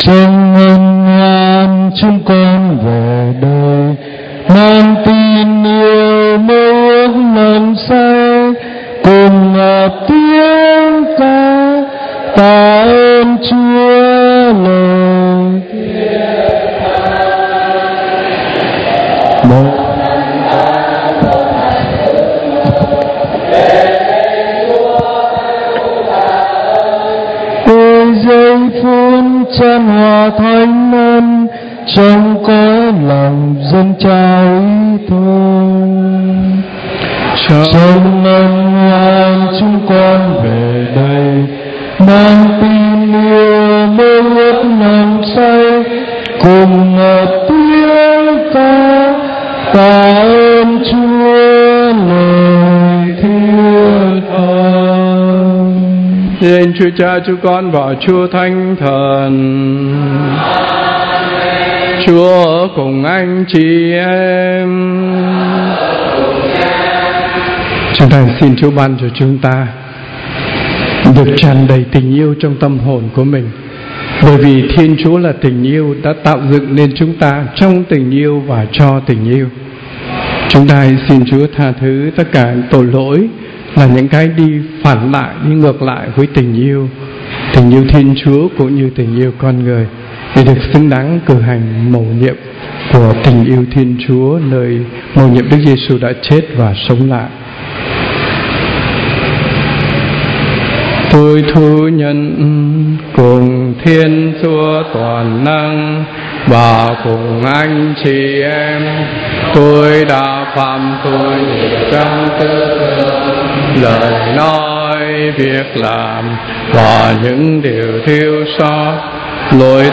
Trong ân oan chúng con về đây, mang tin yêu mơ ước lần say, cùng ngập tiếng ca tạ ơn Chúa lời một ôi giây phút chan hòa thánh ân trong cõi lòng dâng trao ý thương. Trong ân oan chúng con về đây, mang tin yêu mơ ước nồng say, cùng ngập tiếng ca tạ ơn Chúa lời thiên ân. Xin Chúa Cha, Chúa Con và Chúa Thánh Thần. Chúa ở cùng anh chị em. Chúng ta xin Chúa ban cho chúng ta được tràn đầy tình yêu trong tâm hồn của mình. Bởi vì Thiên Chúa là tình yêu, đã tạo dựng nên chúng ta trong tình yêu và cho tình yêu. Chúng ta xin Chúa tha thứ tất cả tội lỗi là những cái đi phản lại, đi ngược lại với tình yêu Thiên Chúa cũng như tình yêu con người, để được xứng đáng cử hành mầu nhiệm của tình yêu Thiên Chúa, nơi mầu nhiệm Đức Giêsu đã chết và sống lại. Tôi thú nhận cùng Thiên Chúa toàn năng và cùng anh chị em, tôi đã phạm tội trong tư tưởng, lời nói, việc làm và những điều thiếu sót. Lỗi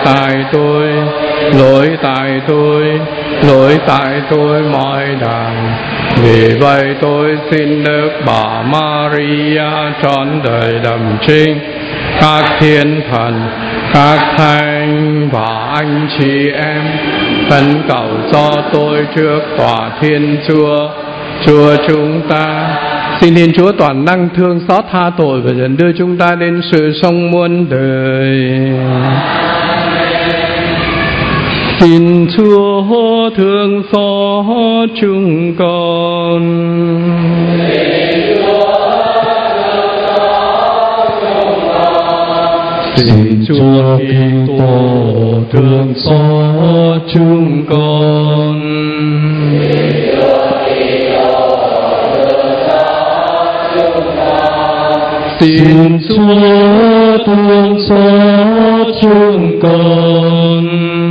tại tôi mọi đàng. Vì vậy tôi xin Đức Bà Maria trọn đời đầm trinh, các thiên thần, các thánh và anh chị em khẩn cầu cho tôi trước tòa Thiên Chúa chúng ta. Xin Thiên Chúa toàn năng thương xót tha tội và dẫn đưa chúng ta đến sự sống muôn đời. Xin Chúa thương xót chúng con. Xin Chúa Kitô thương xót chúng con. Xin Chúa thương xót chúng con.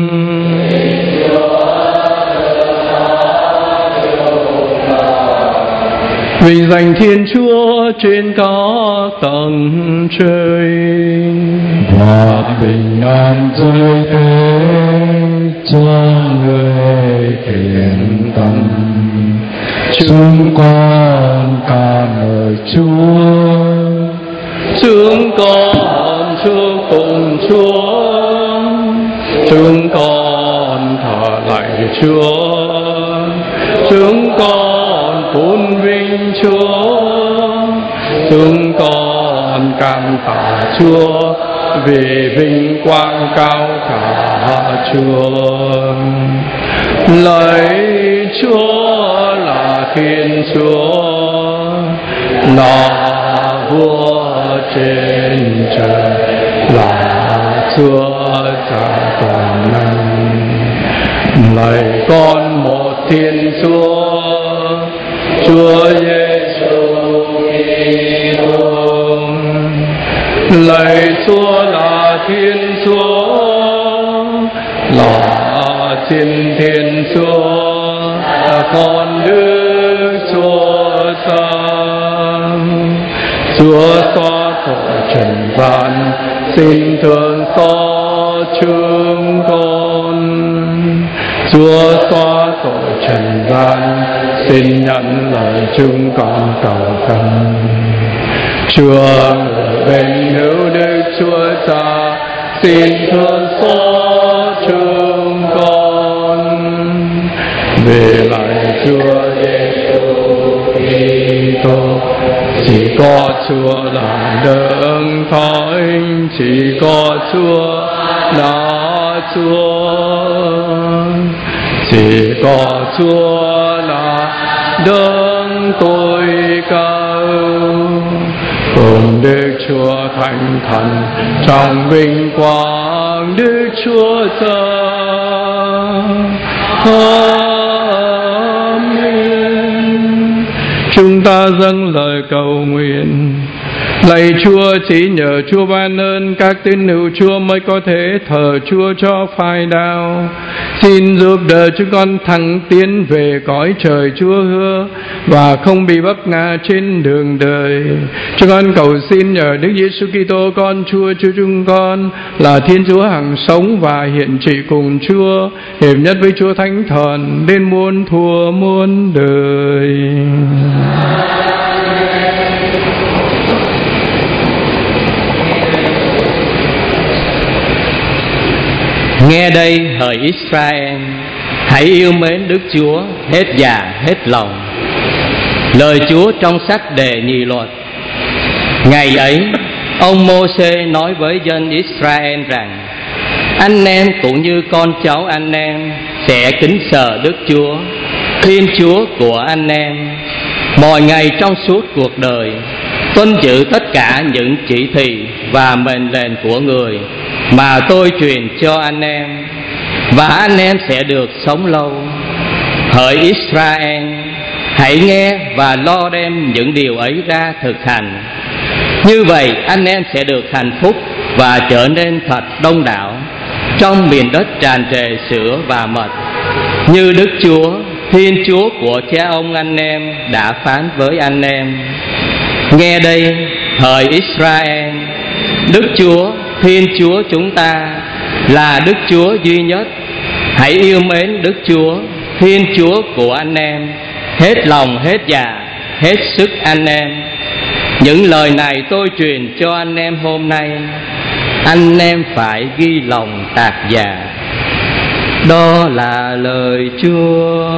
Vinh danh Thiên Chúa trên các tầng trời, và bình an rơi thế cho người thiện tâm. Chúng con ca ngợi Chúa, chúng con chúc tụng Chúa, chúng con thờ lạy Chúa, chúng con tôn vinh Chúa, chúng con cảm tạ Chúa vì vinh quang cao cả Chúa. Lạy Chúa là Thiên Chúa, là vua trên trời, là Chúa Cha toàn năng. Lạy con một Thiên Chúa, Chúa Giêsu Kitô. Lạy Chúa là Thiên Chúa, là trên Thiên Chúa, là con Đức Chúa Cha. Chúa xóa tội trần gian, xin thương xót chúng con. Chúa xóa tội trần gian, xin nhận lời chúng con cầu khẩn. Chúa ở bên hữu Đức Chúa Cha, xin thương xót chúng con. Về lại Chúa Giêsu Kitô, chỉ có Chúa là đấng thánh, chỉ có Chúa là Chúa, chỉ có Chúa là đấng tôi cầu. Cùng Đức Chúa Thánh Thần trong vinh quang Đức Chúa Cha. Amen. Chúng ta dâng lời cầu nguyện. Lạy Chúa, chỉ nhờ Chúa ban ơn các tín hữu Chúa mới có thể thờ Chúa cho phai đau. Xin giúp đỡ chúng con thẳng tiến về cõi trời Chúa hứa và không bị vấp ngã trên đường đời. Chúng con cầu xin nhờ Đức Giêsu Kitô con Chúa chúng con là Thiên Chúa hằng sống và hiện trị cùng Chúa, hiệp nhất với Chúa Thánh Thần đến muôn thuở muôn đời. Nghe đây hỡi Israel, hãy yêu mến Đức Chúa hết dạ hết lòng. Lời Chúa trong sách Đề Nhì Luật. Ngày ấy, ông Mô-sê nói với dân Israel rằng: anh em cũng như con cháu anh em sẽ kính sợ Đức Chúa, Thiên Chúa của anh em, mọi ngày trong suốt cuộc đời, tuân giữ tất cả những chỉ thị và mệnh lệnh của người mà tôi truyền cho anh em, và anh em sẽ được sống lâu. Hỡi Israel, hãy nghe và lo đem những điều ấy ra thực hành. Như vậy anh em sẽ được hạnh phúc và trở nên thật đông đảo trong miền đất tràn trề sữa và mật, như Đức Chúa, Thiên Chúa của cha ông anh em đã phán với anh em. Nghe đây hỡi Israel, Đức Chúa, Thiên Chúa chúng ta là Đức Chúa duy nhất. Hãy yêu mến Đức Chúa, Thiên Chúa của anh em hết lòng hết dạ hết sức anh em. Những lời này tôi truyền cho anh em hôm nay, anh em phải ghi lòng tạc dạ. Đó là lời Chúa.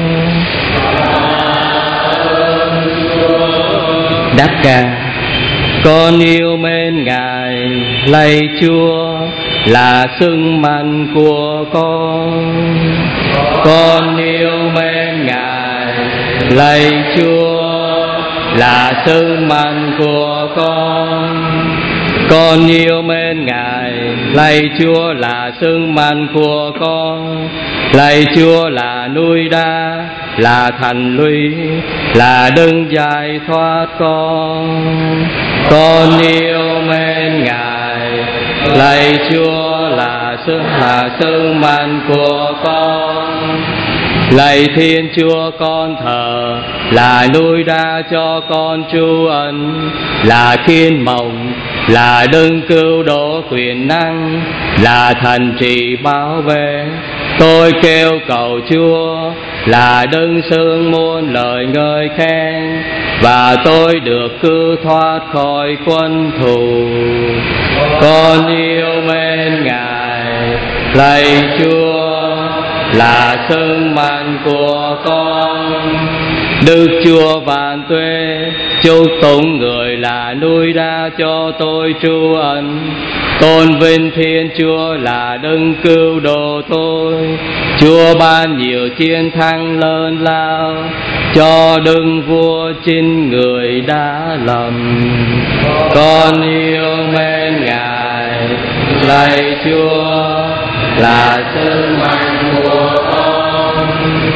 Đáp ca. Con yêu mến Ngài, lạy Chúa là sưng mạnh của con. Con yêu mến Ngài, lạy Chúa là sưng mạnh của con. Con yêu mến Ngài, lạy Chúa là sưng mạnh của con. Lạy Chúa là núi đá, là thành lũy, là đấng giải thoát con. Con yêu mến Ngài, lạy Chúa là sưng mạnh của con. Lạy Thiên Chúa con thờ, là núi đá cho con trú ẩn, là khiên mộng, là đấng cứu độ quyền năng, là thành trì bảo vệ. Tôi kêu cầu Chúa là đấng xưng muôn lời ngợi khen, và tôi được cứu thoát khỏi quân thù. Con yêu mến Ngài, lạy Chúa là sưng mạnh của con. Đức Chúa vạn tuế, chúc tụng người là núi đá cho tôi trú ẩn. Tôn vinh Thiên Chúa là đấng cứu độ tôi. Chúa ban nhiều chiến thắng lớn lao cho đấng vua chính người đã lầm. Con yêu mến Ngài, lạy Chúa là sưng mạnh của con.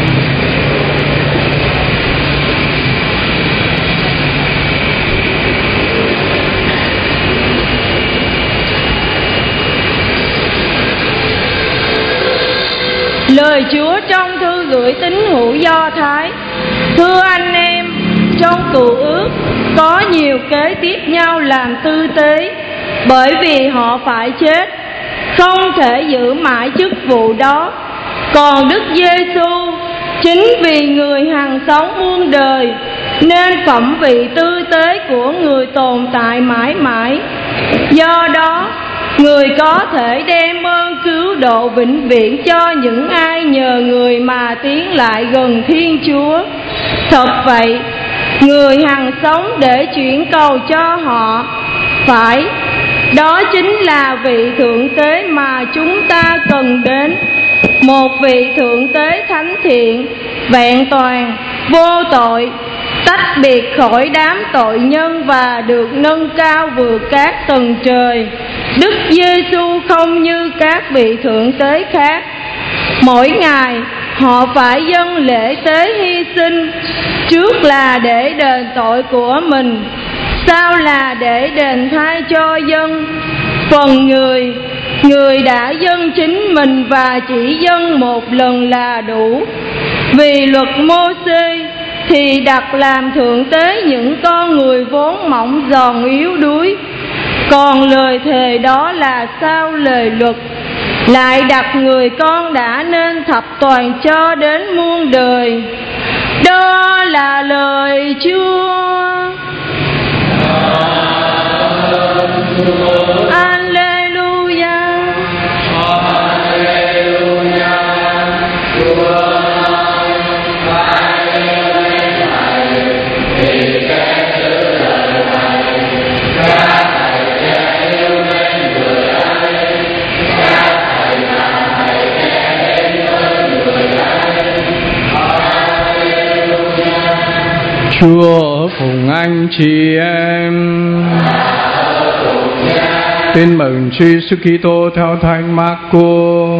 Lời Chúa trong thư gửi tín hữu Do Thái. Thưa anh em, trong Cựu Ước có nhiều kế tiếp nhau làm tư tế, bởi vì họ phải chết, không thể giữ mãi chức vụ đó. Còn Đức Giêsu chính vì người hằng sống muôn đời, nên phẩm vị tư tế của người tồn tại mãi mãi. Do đó người có thể đem ơn cứu độ vĩnh viễn cho những ai nhờ người mà tiến lại gần Thiên Chúa. Thật vậy, người hằng sống để chuyển cầu cho họ phải Đó chính là vị thượng tế mà chúng ta cần đến. Một vị thượng tế thánh thiện, vẹn toàn, vô tội, tách biệt khỏi đám tội nhân và được nâng cao vượt các tầng trời. Đức Giêsu không như các vị thượng tế khác. Mỗi ngày họ phải dâng lễ tế hy sinh, trước là để đền tội của mình, sau là để đền thay cho dân. Phần người đã dâng chính mình và chỉ dâng một lần là đủ. Vì luật Mô-sê thì đặt làm thượng tế những con người vốn mỏng giòn yếu đuối, còn lời thề đó là sau lời luật lại đặt người con đã nên thập toàn cho đến muôn đời. Đó là lời Chúa. Alleluia. Chúa cùng anh chị em. Tin mừng Chúa Giêsu Kitô theo Thánh Marco.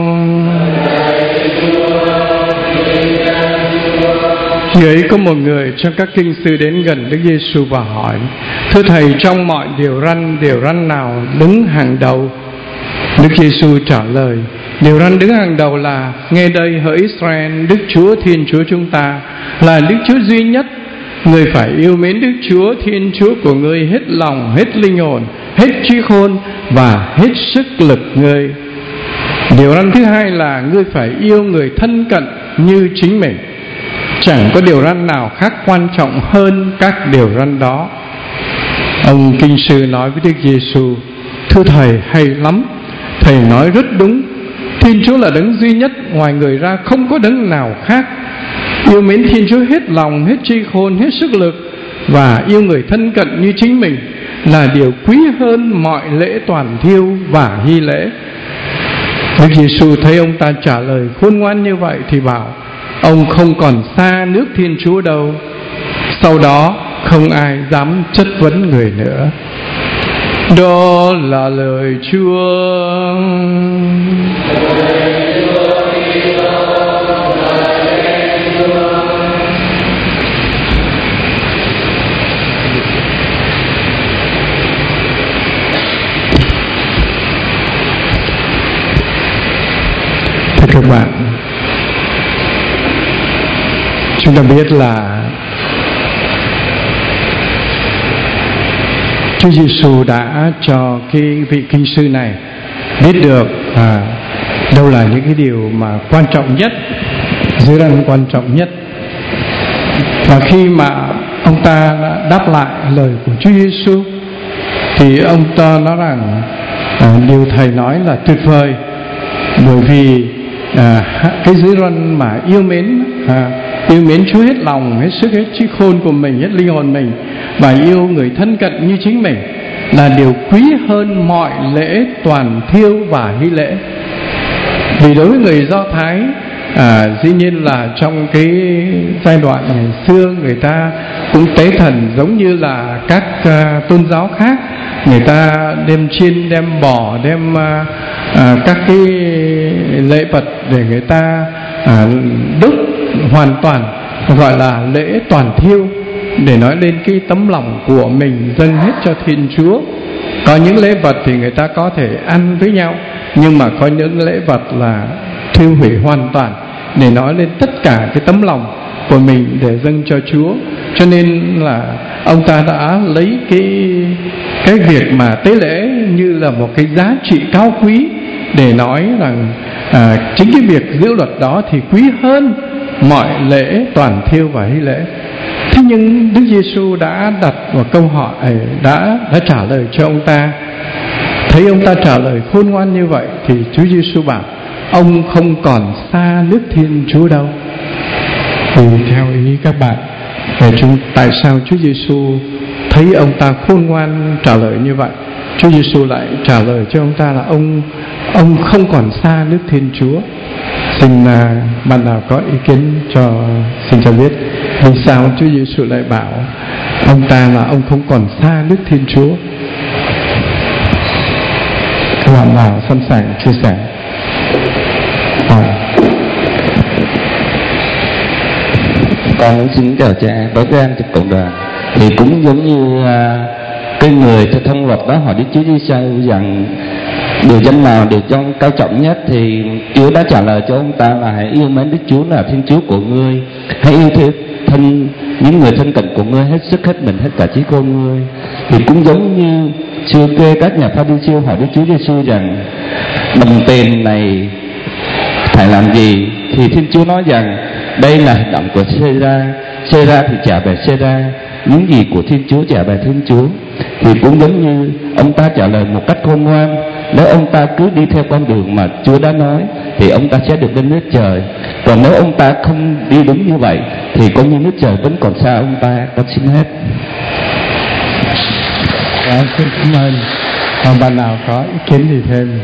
Khi ấy có một người trong các kinh sư đến gần Đức Giêsu và hỏi: Thưa Thầy, trong mọi điều răn nào đứng hàng đầu? Đức Giêsu trả lời: Điều răn đứng hàng đầu là: Nghe đây hỡi Israel, Đức Chúa Thiên Chúa chúng ta là Đức Chúa duy nhất. Ngươi phải yêu mến Đức Chúa Thiên Chúa của ngươi hết lòng, hết linh hồn, hết trí khôn và hết sức lực ngươi. Điều răn thứ hai là: ngươi phải yêu người thân cận như chính mình. Chẳng có điều răn nào khác quan trọng hơn các điều răn đó. Ông kinh sư nói với Đức Giêsu: Thưa Thầy, hay lắm, Thầy nói rất đúng. Thiên Chúa là đấng duy nhất, ngoài người ra không có đấng nào khác. Yêu mến Thiên Chúa hết lòng, hết trí khôn, hết sức lực và yêu người thân cận như chính mình là điều quý hơn mọi lễ toàn thiêu và hy lễ. Đức Giêsu thấy ông ta trả lời khôn ngoan như vậy thì bảo: Ông không còn xa nước Thiên Chúa đâu. Sau đó không ai dám chất vấn người nữa. Đó là lời Chúa. Thưa các bạn, chúng ta biết là Chúa Giêsu đã cho cái vị kinh sư này biết được đâu là những cái điều mà quan trọng nhất, dưới răn quan trọng nhất. Và khi mà ông ta đã đáp lại lời của Chúa Giêsu thì ông ta nói rằng điều Thầy nói là tuyệt vời, bởi vì cái dưới răn mà yêu mến Chúa hết lòng, hết sức, hết trí khôn của mình, hết linh hồn mình, và yêu người thân cận như chính mình là điều quý hơn mọi lễ toàn thiêu và hy lễ. Vì đối với người Do Thái, dĩ nhiên là trong cái giai đoạn ngày xưa, người ta cũng tế thần giống như là các tôn giáo khác. Người ta đem chiên, đem bò, đem các cái lễ vật để người ta đốt hoàn toàn, gọi là lễ toàn thiêu, để nói lên cái tấm lòng của mình dâng hết cho Thiên Chúa. Có những lễ vật thì người ta có thể ăn với nhau, nhưng mà có những lễ vật là thiêu hủy hoàn toàn, để nói lên tất cả cái tấm lòng của mình để dâng cho Chúa. Cho nên là ông ta đã lấy cái việc mà tế lễ như là một cái giá trị cao quý, để nói rằng chính cái việc giữ luật đó thì quý hơn mọi lễ toàn thiêu và hy lễ. Thế nhưng Đức Giêsu đã đặt một câu hỏi, đã trả lời cho ông ta. Thấy ông ta trả lời khôn ngoan như vậy thì Chúa Giêsu bảo: Ông không còn xa nước Thiên Chúa đâu. Thì theo ý các bạn, tại sao Chúa Giêsu thấy ông ta khôn ngoan trả lời như vậy? Chúa Giêsu lại trả lời cho ông ta là ông không còn xa nước Thiên Chúa. Xin bạn nào có ý kiến xin cho biết vì sao Chúa Giêsu lại bảo ông ta là ông không còn xa nước Thiên Chúa. Các bạn nào sẵn sàng chia sẻ? Con xin chào cha, đối với anh trong cộng đoàn thì cũng giống như cái người theo thông luật đó hỏi Đức Chúa Giêsu rằng điều danh nào điều trong cao trọng nhất, thì Chúa đã trả lời cho ông ta là hãy yêu mến Đức Chúa là Thiên Chúa của ngươi, hãy yêu thân những người thân cận của ngươi hết sức hết mình hết cả trí khôn ngươi. Thì cũng giống như xưa kia các nhà Pha-ri-siêu hỏi Đức Chúa Giêsu rằng đồng tiền này phải làm gì, thì Thiên Chúa nói rằng đây là hành động của Sê-ra thì trả về Sê-ra, những gì của Thiên Chúa trả về Thiên Chúa. Thì cũng giống như ông ta trả lời một cách khôn ngoan, nếu ông ta cứ đi theo con đường mà Chúa đã nói thì ông ta sẽ được lên nước trời. Còn nếu ông ta không đi đúng như vậy thì coi như nước trời vẫn còn xa ông ta. Con xin hết. Xin cảm ơn. Còn bạn nào có ý kiến gì thêm?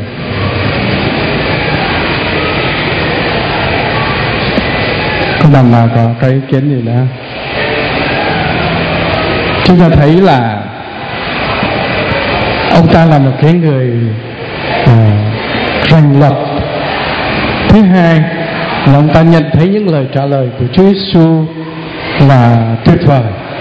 Có bạn nào có cái ý kiến gì nữa? Chúng ta thấy là ông ta là một cái người rành luật. Thứ hai là ông ta nhận thấy những lời trả lời của Chúa Giêsu là tuyệt vời,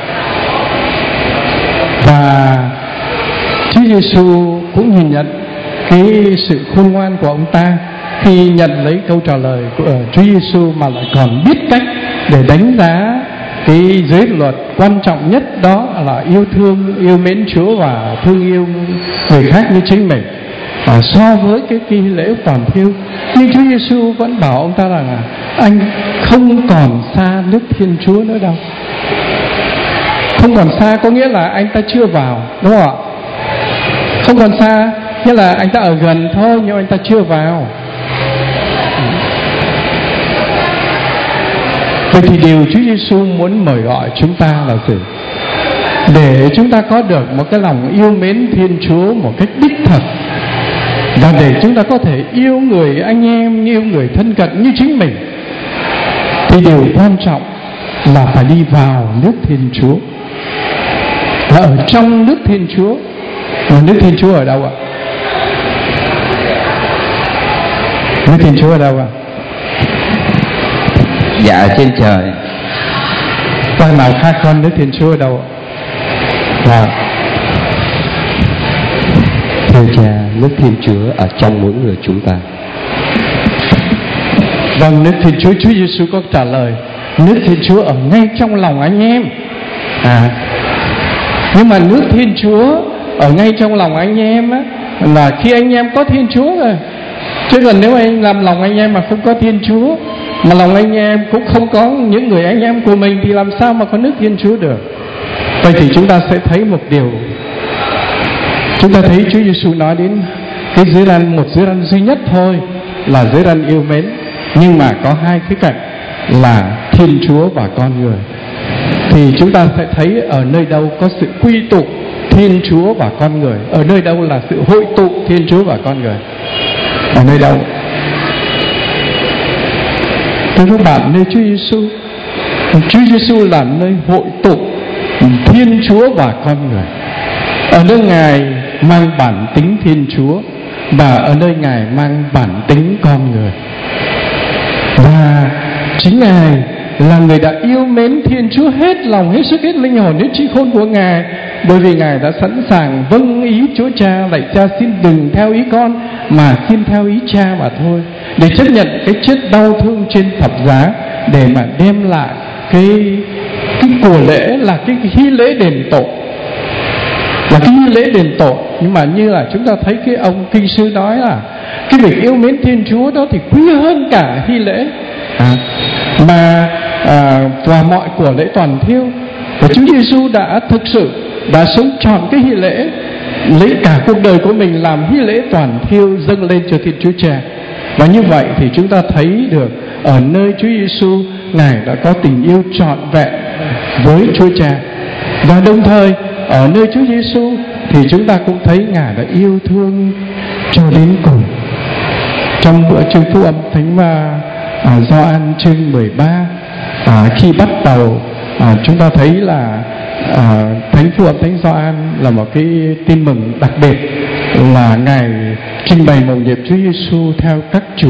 và Chúa Giêsu cũng nhìn nhận cái sự khôn ngoan của ông ta khi nhận lấy câu trả lời của Chúa Giêsu, mà lại còn biết cách để đánh giá cái giới luật quan trọng nhất, đó là yêu thương, yêu mến Chúa và thương yêu người khác như chính mình. So với cái nghi lễ toàn thiêu, nhưng Chúa Giêsu vẫn bảo ông ta rằng là anh không còn xa nước Thiên Chúa nữa đâu. Không còn xa có nghĩa là anh ta chưa vào, đúng không ạ? Không còn xa nghĩa là anh ta ở gần thôi, nhưng anh ta chưa vào. Vậy thì điều Chúa Giêsu muốn mời gọi chúng ta là gì? Để chúng ta có được một cái lòng yêu mến Thiên Chúa một cách đích thực, và để chúng ta có thể yêu người anh em, yêu người thân cận như chính mình, thì điều quan trọng là phải đi vào nước Thiên Chúa. Và ở trong nước Thiên Chúa, và nước Thiên Chúa ở đâu ạ? Nước Thiên Chúa ở đâu ạ? Dạ trên trời. Con nào khác hơn nước Thiên Chúa ở đâu ạ? Thưa cha, nước Thiên Chúa ở trong mỗi người chúng ta. Vâng, nước Thiên Chúa, Chúa Giêsu có trả lời nước Thiên Chúa ở ngay trong lòng anh em. Nhưng mà nước Thiên Chúa ở ngay trong lòng anh em á, là khi anh em có Thiên Chúa rồi. Chứ còn nếu anh làm lòng anh em mà không có Thiên Chúa, mà lòng anh em cũng không có những người anh em của mình, thì làm sao mà có nước Thiên Chúa được? Vậy thì chúng ta sẽ thấy một điều. Chúng ta thấy Chúa Giêsu nói đến cái giới răn, một giới răn duy nhất thôi, là giới răn yêu mến. Nhưng mà có hai khía cạnh là Thiên Chúa và con người. Thì chúng ta sẽ thấy ở nơi đâu có sự quy tụ Thiên Chúa và con người, ở nơi đâu là sự hội tụ Thiên Chúa và con người, ở nơi đâu? Thưa các bạn, nơi Chúa Giêsu. Chúa Giêsu là nơi hội tụ Thiên Chúa và con người. Ở nơi Ngài mang bản tính Thiên Chúa, và ở nơi Ngài mang bản tính con người. Và chính Ngài là người đã yêu mến Thiên Chúa hết lòng, hết sức, hết linh hồn, hết trí khôn của Ngài. Bởi vì Ngài đã sẵn sàng vâng ý Chúa Cha: lạy Cha, xin đừng theo ý con mà xin theo ý Cha mà thôi, để chấp nhận cái chết đau thương trên thập giá, để mà đem lại cái của lễ là cái hy lễ đền tội, là cái hy lễ đền tội. Nhưng mà như là chúng ta thấy cái ông kinh sư nói là cái việc yêu mến Thiên Chúa đó thì quý hơn cả hy lễ và mọi của lễ toàn thiêu. Và Chúa Giêsu đã thực sự đã sống trọn cái hy lễ, lấy cả cuộc đời của mình làm hy lễ toàn thiêu dâng lên cho Thiên Chúa Cha. Và như vậy thì chúng ta thấy được ở nơi Chúa Giêsu, Ngài đã có tình yêu trọn vẹn với Chúa Cha. Và đồng thời ở nơi Chúa Giêsu thì chúng ta cũng thấy Ngài đã yêu thương cho đến cùng. Trong bữa chương phúc âm Thánh Gioan chương 13, khi bắt đầu chúng ta thấy là Thánh phúc âm Thánh Gioan là một cái tin mừng đặc biệt, là Ngài trình bày mầu nhiệm Chúa Giêsu theo các chủ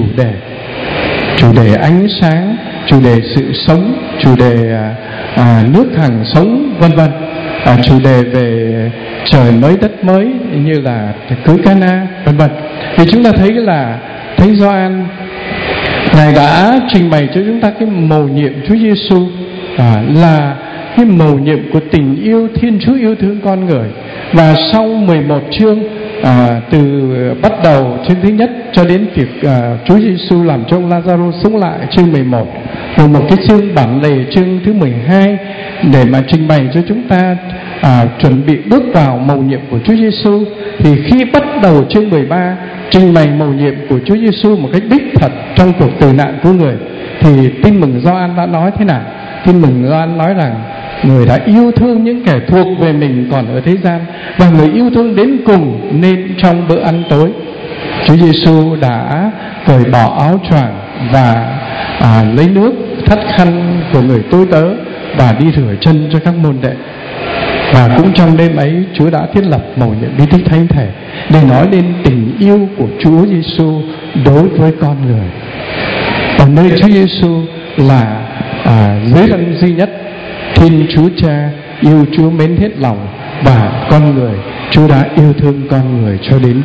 đề ánh sáng, chủ đề sự sống, chủ đề nước hằng sống, vân vân, chủ đề về trời mới đất mới như là cưới Cana, vân vân. Thì chúng ta thấy là Thánh Gioan Ngài đã trình bày cho chúng ta cái mầu nhiệm Chúa Giêsu là cái mầu nhiệm của tình yêu Thiên Chúa yêu thương con người. Và sau 11 chương, từ bắt đầu chương thứ nhất cho đến việc Chúa Giêsu làm cho ông Lazarus sống lại chương 11, rồi một cái chương bản lề chương thứ 12 để mà trình bày cho chúng ta chuẩn bị bước vào mầu nhiệm của Chúa Giêsu. Thì khi bắt đầu chương 13 trình bày mầu nhiệm của Chúa Giêsu một cách đích thật trong cuộc tử nạn của người, thì tin mừng Gioan đã nói thế nào? Tin mừng Gioan nói rằng người đã yêu thương những kẻ thuộc về mình còn ở thế gian, và người yêu thương đến cùng, nên trong bữa ăn tối Chúa Giêsu đã cởi bỏ áo choàng và lấy nước thắt khăn của người tôi tớ và đi rửa chân cho các môn đệ. Và cũng trong đêm ấy Chúa đã thiết lập mầu nhiệm bí tích thánh thể để nói đến tình yêu của Chúa Giêsu đối với con người. Ở nơi Chúa Giêsu là dưới răn duy nhất, Thiên Chúa Cha yêu Chúa mến hết lòng, và con người, Chúa đã yêu thương con người cho đến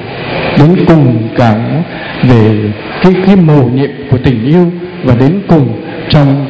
cùng cả về cái mầu nhiệm của tình yêu, và đến cùng trong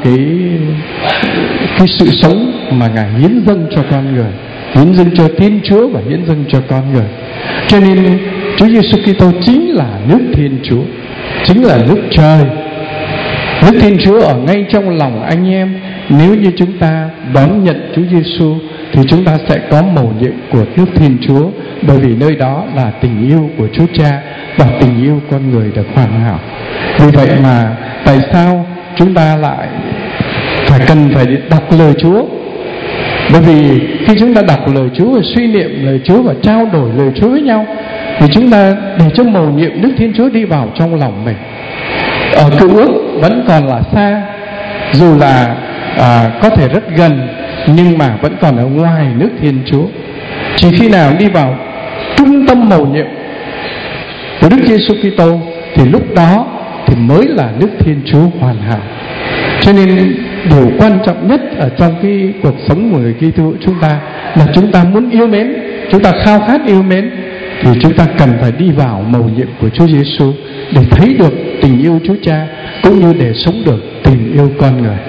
cái sự sống mà Ngài hiến dâng cho con người, hiến dâng cho Thiên Chúa và hiến dâng cho con người. Cho nên Chúa Giêsu Kitô chính là nước Thiên Chúa, chính là nước trời. Nước Thiên Chúa ở ngay trong lòng anh em. Nếu như chúng ta đón nhận Chúa Giêsu thì chúng ta sẽ có mầu nhiệm của nước Thiên Chúa, bởi vì nơi đó là tình yêu của Chúa Cha và tình yêu con người được hoàn hảo. Vì vậy mà tại sao chúng ta lại cần phải đọc lời Chúa? Bởi vì khi chúng ta đọc lời Chúa và suy niệm lời Chúa và trao đổi lời Chúa với nhau, thì chúng ta để cho mầu nhiệm Đức Thiên Chúa đi vào trong lòng mình. Ở Cựu Ước vẫn còn là xa, dù là có thể rất gần, nhưng mà vẫn còn ở ngoài nước Thiên Chúa. Chỉ khi nào đi vào trung tâm mầu nhiệm của Đức Giêsu Kitô thì lúc đó thì mới là nước Thiên Chúa hoàn hảo. Cho nên điều quan trọng nhất ở trong cái cuộc sống của người Kitô chúng ta là chúng ta muốn yêu mến, chúng ta khao khát yêu mến, thì chúng ta cần phải đi vào mầu nhiệm của Chúa Giêsu để thấy được tình yêu Chúa Cha, cũng như để sống được tình yêu con người.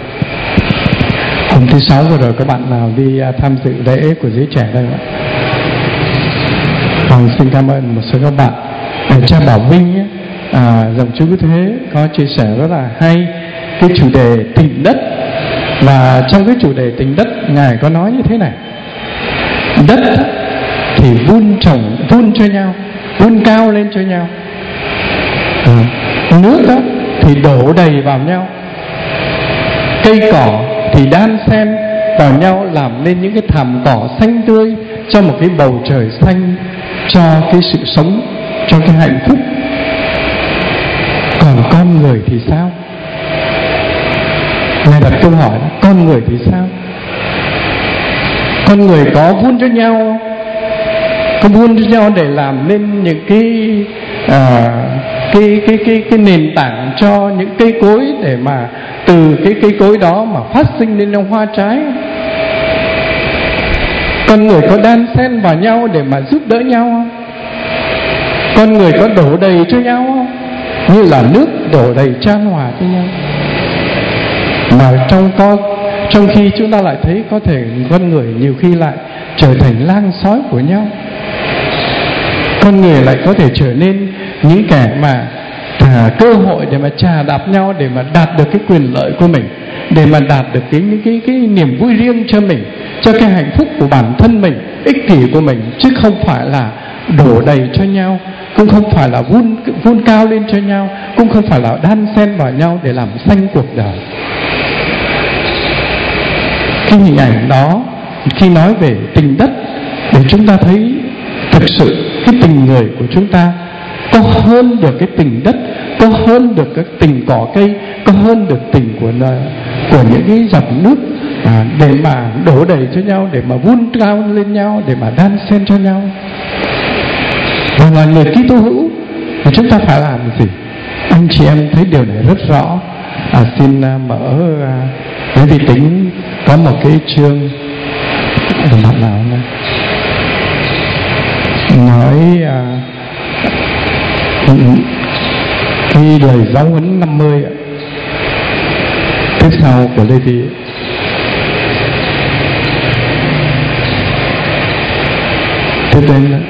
Hôm thứ Sáu vừa rồi các bạn nào đi tham dự lễ của giới trẻ đây ạ? Xin cảm ơn một số các bạn. Cha Bảo Vinh dòng Chúa Cứu Thế có chia sẻ rất là hay cái chủ đề tình đất. Và trong cái chủ đề tình đất, Ngài có nói như thế này: đất thì vun cho nhau, vun cao lên cho nhau. Nước thì đổ đầy vào nhau. Cây cỏ thì đan xen vào nhau, làm nên những cái thảm cỏ xanh tươi cho một cái bầu trời xanh, cho cái sự sống, cho cái hạnh phúc. Còn con người thì sao? Ngài đặt câu hỏi: con người thì sao? Con người có vun cho nhau, có vun cho nhau để làm nên những cái nền tảng cho những cây cối, để mà từ cái cây cối đó mà phát sinh lên trong hoa trái. Con người có đan xen vào nhau để mà giúp đỡ nhau không? Con người có đổ đầy cho nhau không? Như là nước đổ đầy chan hòa cho nhau. Mà trong khi chúng ta lại thấy có thể con người nhiều khi lại trở thành lang sói của nhau. Con người lại có thể trở nên những kẻ mà cơ hội để mà chà đạp nhau, để mà đạt được cái quyền lợi của mình, để mà đạt được những cái niềm vui riêng cho mình, cho cái hạnh phúc của bản thân mình, ích kỷ của mình, chứ không phải là đổ đầy cho nhau, cũng không phải là vun cao lên cho nhau, cũng không phải là đan xen vào nhau để làm xanh cuộc đời. Cái hình ảnh đó khi nói về tình đất, để chúng ta thấy thực sự cái tình người của chúng ta có hơn được cái tình đất, có hơn được cái tình cỏ cây, có hơn được tình của những cái dòng nước để mà đổ đầy cho nhau, để mà vun cao lên nhau, để mà đan xen cho nhau. Và là người Kitô hữu thì chúng ta phải làm gì? Anh chị em thấy điều này rất rõ. Xin mở cái vi tính có một cái chương đoạn nào này nói cái lời giáo huấn 50 tiếp sau của Lê Vi. Tiếp đến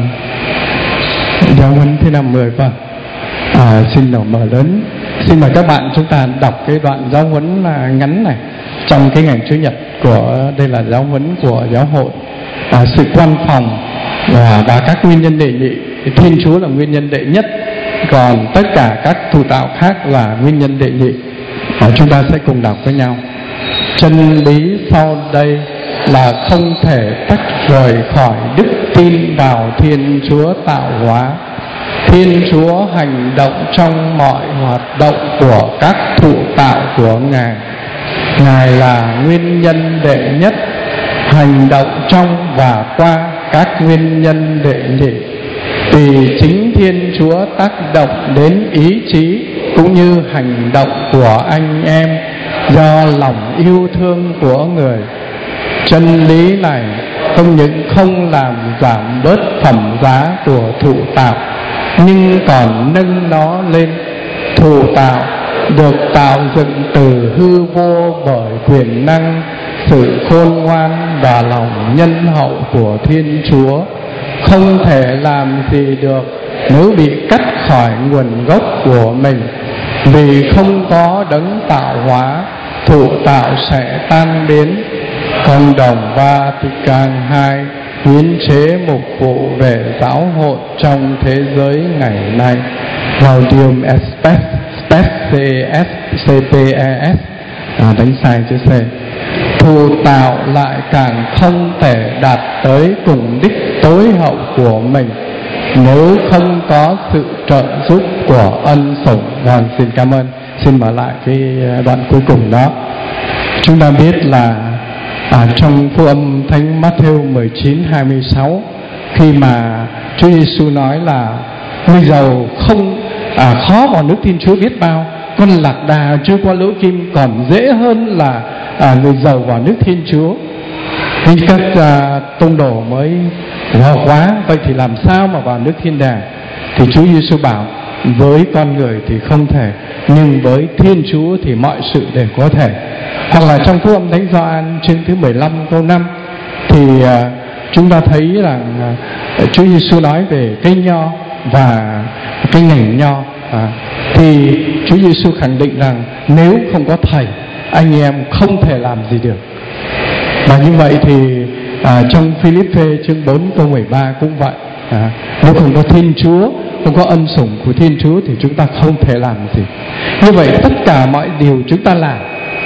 giáo huấn thứ 50 xin mở lớn. Xin mời các bạn chúng ta đọc cái đoạn giáo huấn ngắn này trong cái ngày Chủ nhật của đây là giáo huấn của giáo hội. Sự quan phòng và các nguyên nhân đệ nhị. Thiên Chúa là nguyên nhân đệ nhất, còn tất cả các thụ tạo khác là nguyên nhân đệ nhị. Chúng ta sẽ cùng đọc với nhau. Chân lý sau đây là không thể tách rời khỏi đức tin vào Thiên Chúa tạo hóa. Thiên Chúa hành động trong mọi hoạt động của các thụ tạo của Ngài. Ngài là nguyên nhân đệ nhất, hành động trong và qua các nguyên nhân đệ nhị. Vì chính Thiên Chúa tác động đến ý chí cũng như hành động của anh em do lòng yêu thương của người. Chân lý này không những không làm giảm bớt phẩm giá của thụ tạo, nhưng còn nâng nó lên. Thụ tạo được tạo dựng từ hư vô bởi quyền năng, sự khôn ngoan và lòng nhân hậu của Thiên Chúa, không thể làm gì được nếu bị cắt khỏi nguồn gốc của mình. Vì không có đấng tạo hóa, thụ tạo sẽ tan biến. Cộng đồng Vatican II hiến chế mục vụ về giáo hội trong thế giới ngày nay. Gaudium et Spes CPES đánh sai chữ C. Thụ tạo lại càng không thể đạt tới cùng đích tối hậu của mình nếu không có sự trợ giúp của ân sủng. Xin cảm ơn. Xin mở lại cái đoạn cuối cùng đó. Chúng ta biết là trong Phúc âm Thánh Matthew 19:26, khi mà Chúa Giêsu nói là người giàu không khó vào nước Thiên Chúa biết bao, con lạc đà trôi qua lỗ kim còn dễ hơn là người giàu vào nước Thiên Chúa. Thì các tông đồ mới lo quá, vậy thì làm sao mà vào nước Thiên Đàng? Thì Chúa Giêsu bảo với con người thì không thể, nhưng với Thiên Chúa thì mọi sự đều có thể. Hoặc là trong Phúc âm Thánh Gioan chương thứ 15 câu 5 thì chúng ta thấy rằng Chúa Giêsu nói về cây nho và cái nhành nho. Thì Chúa Giêsu khẳng định rằng nếu không có Thầy, anh em không thể làm gì được. Và như vậy thì trong Philippe chương 4 câu 13 cũng vậy. Nếu không có Thiên Chúa, không có ân sủng của Thiên Chúa thì chúng ta không thể làm gì. Như vậy tất cả mọi điều chúng ta làm,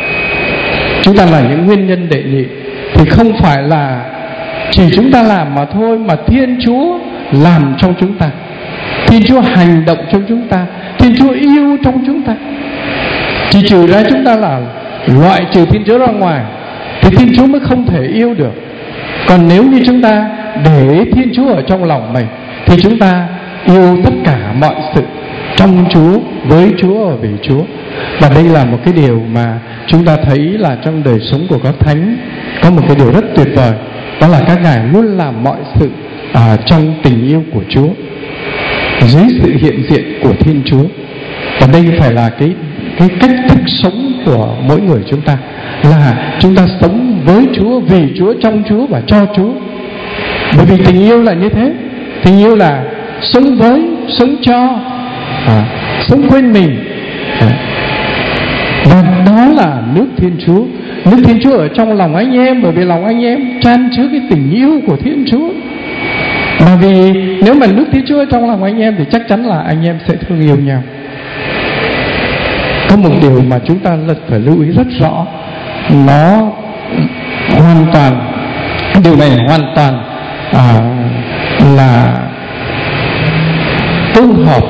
chúng ta là những nguyên nhân đệ nhị, thì không phải là chỉ chúng ta làm mà thôi, mà Thiên Chúa làm trong chúng ta. Thiên Chúa hành động trong chúng ta, Thiên Chúa yêu trong chúng ta. Chỉ trừ ra chúng ta là loại trừ Thiên Chúa ra ngoài thì Thiên Chúa mới không thể yêu được. Còn nếu như chúng ta để Thiên Chúa ở trong lòng mình thì chúng ta yêu tất cả mọi sự trong Chúa, với Chúa và vì Chúa. Và đây là một cái điều mà chúng ta thấy là trong đời sống của các thánh có một cái điều rất tuyệt vời, đó là các ngài luôn làm mọi sự trong tình yêu của Chúa, dưới sự hiện diện của Thiên Chúa. Và đây phải là cái cách thức sống của mỗi người chúng ta, là chúng ta sống với Chúa, vì Chúa, trong Chúa và cho Chúa. Bởi vì tình yêu là như thế. Tình yêu là sống với, sống cho, sống quên mình. Và đó là nước Thiên Chúa. Nước Thiên Chúa ở trong lòng anh em, bởi vì lòng anh em chan chứa cái tình yêu của Thiên Chúa. Mà vì nếu mà nước Thiên Chúa ở trong lòng anh em thì chắc chắn là anh em sẽ thương yêu nhau. Có một điều mà chúng ta phải lưu ý rất rõ, nó hoàn toàn, điều này hoàn toàn là tương hợp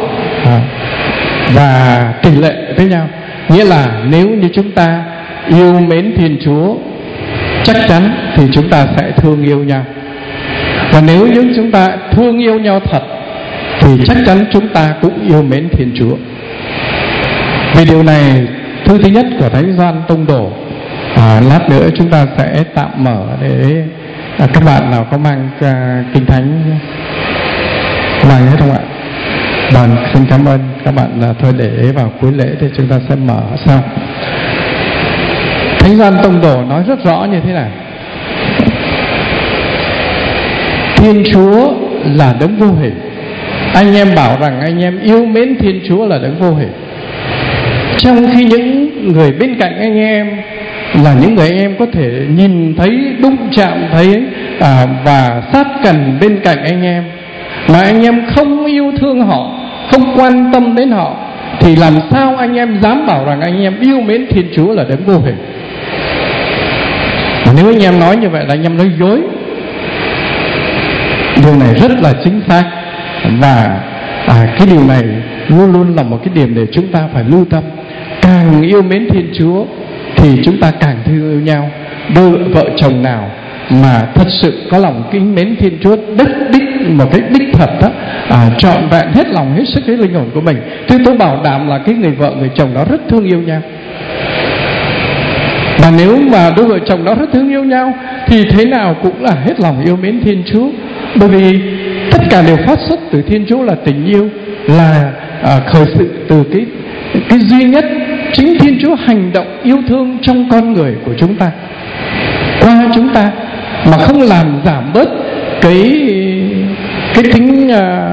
và tỷ lệ với nhau. Nghĩa là nếu như chúng ta yêu mến Thiên Chúa, chắc chắn thì chúng ta sẽ thương yêu nhau. Và nếu như chúng ta thương yêu nhau thật thì chắc chắn chúng ta cũng yêu mến Thiên Chúa. Vì điều này, thư thứ nhất của Thánh Gioan Tông Đồ, lát nữa chúng ta sẽ tạm mở để các bạn nào có mang Kinh Thánh mang hết không ạ? Vâng, xin cảm ơn các bạn. Thôi để vào cuối lễ thì chúng ta sẽ mở sau. Thánh Gioan Tông Đồ nói rất rõ như thế này: Thiên Chúa là đấng vô hình. Anh em bảo rằng anh em yêu mến Thiên Chúa là đấng vô hình, trong khi những người bên cạnh anh em là những người anh em có thể nhìn thấy, đụng chạm thấy và sát gần bên cạnh anh em, mà anh em không yêu thương họ, không quan tâm đến họ, thì làm sao anh em dám bảo rằng anh em yêu mến Thiên Chúa là đấng vô hình? Nếu anh em nói như vậy là anh em nói dối. Điều này rất là chính xác, và cái điều này luôn luôn là một cái điểm để chúng ta phải lưu tâm. Càng yêu mến Thiên Chúa thì chúng ta càng thương yêu nhau. Đôi vợ chồng nào mà thật sự có lòng kính mến Thiên Chúa một cái đích thật đó, trọn vẹn hết lòng hết sức cái linh hồn của mình, thì tôi bảo đảm là cái người vợ người chồng đó rất thương yêu nhau. Và nếu mà đôi vợ chồng đó rất thương yêu nhau thì thế nào cũng là hết lòng yêu mến Thiên Chúa. Bởi vì tất cả đều phát xuất từ Thiên Chúa là tình yêu, là khởi sự từ cái duy nhất chính Thiên Chúa hành động yêu thương trong con người của chúng ta, qua chúng ta, mà không làm giảm bớt cái tính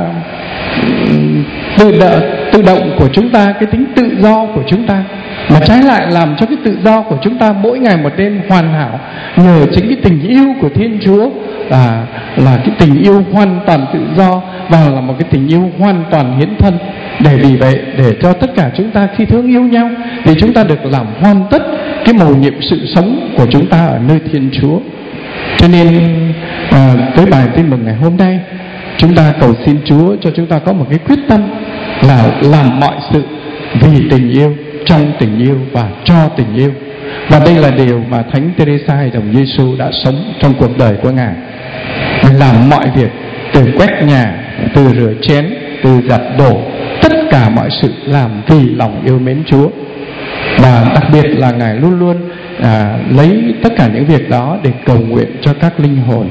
tự động của chúng ta, cái tính tự do của chúng ta, mà trái lại làm cho cái tự do của chúng ta mỗi ngày một đêm hoàn hảo nhờ chính cái tình yêu của Thiên Chúa, là cái tình yêu hoàn toàn tự do và là một cái tình yêu hoàn toàn hiến thân. Vì vậy, để cho tất cả chúng ta khi thương yêu nhau thì chúng ta được làm hoàn tất cái mầu nhiệm sự sống của chúng ta ở nơi Thiên Chúa. Cho nên tới bài tin mừng ngày hôm nay, chúng ta cầu xin Chúa cho chúng ta có một cái quyết tâm là làm mọi sự vì tình yêu, trong tình yêu và cho tình yêu. Và đây là điều mà Thánh Teresa Hài Đồng Giêsu đã sống trong cuộc đời của Ngài. Ngài làm mọi việc, từ quét nhà, từ rửa chén, từ giặt đồ, tất cả mọi sự làm vì lòng yêu mến Chúa. Và đặc biệt là Ngài luôn luôn lấy tất cả những việc đó để cầu nguyện cho các linh hồn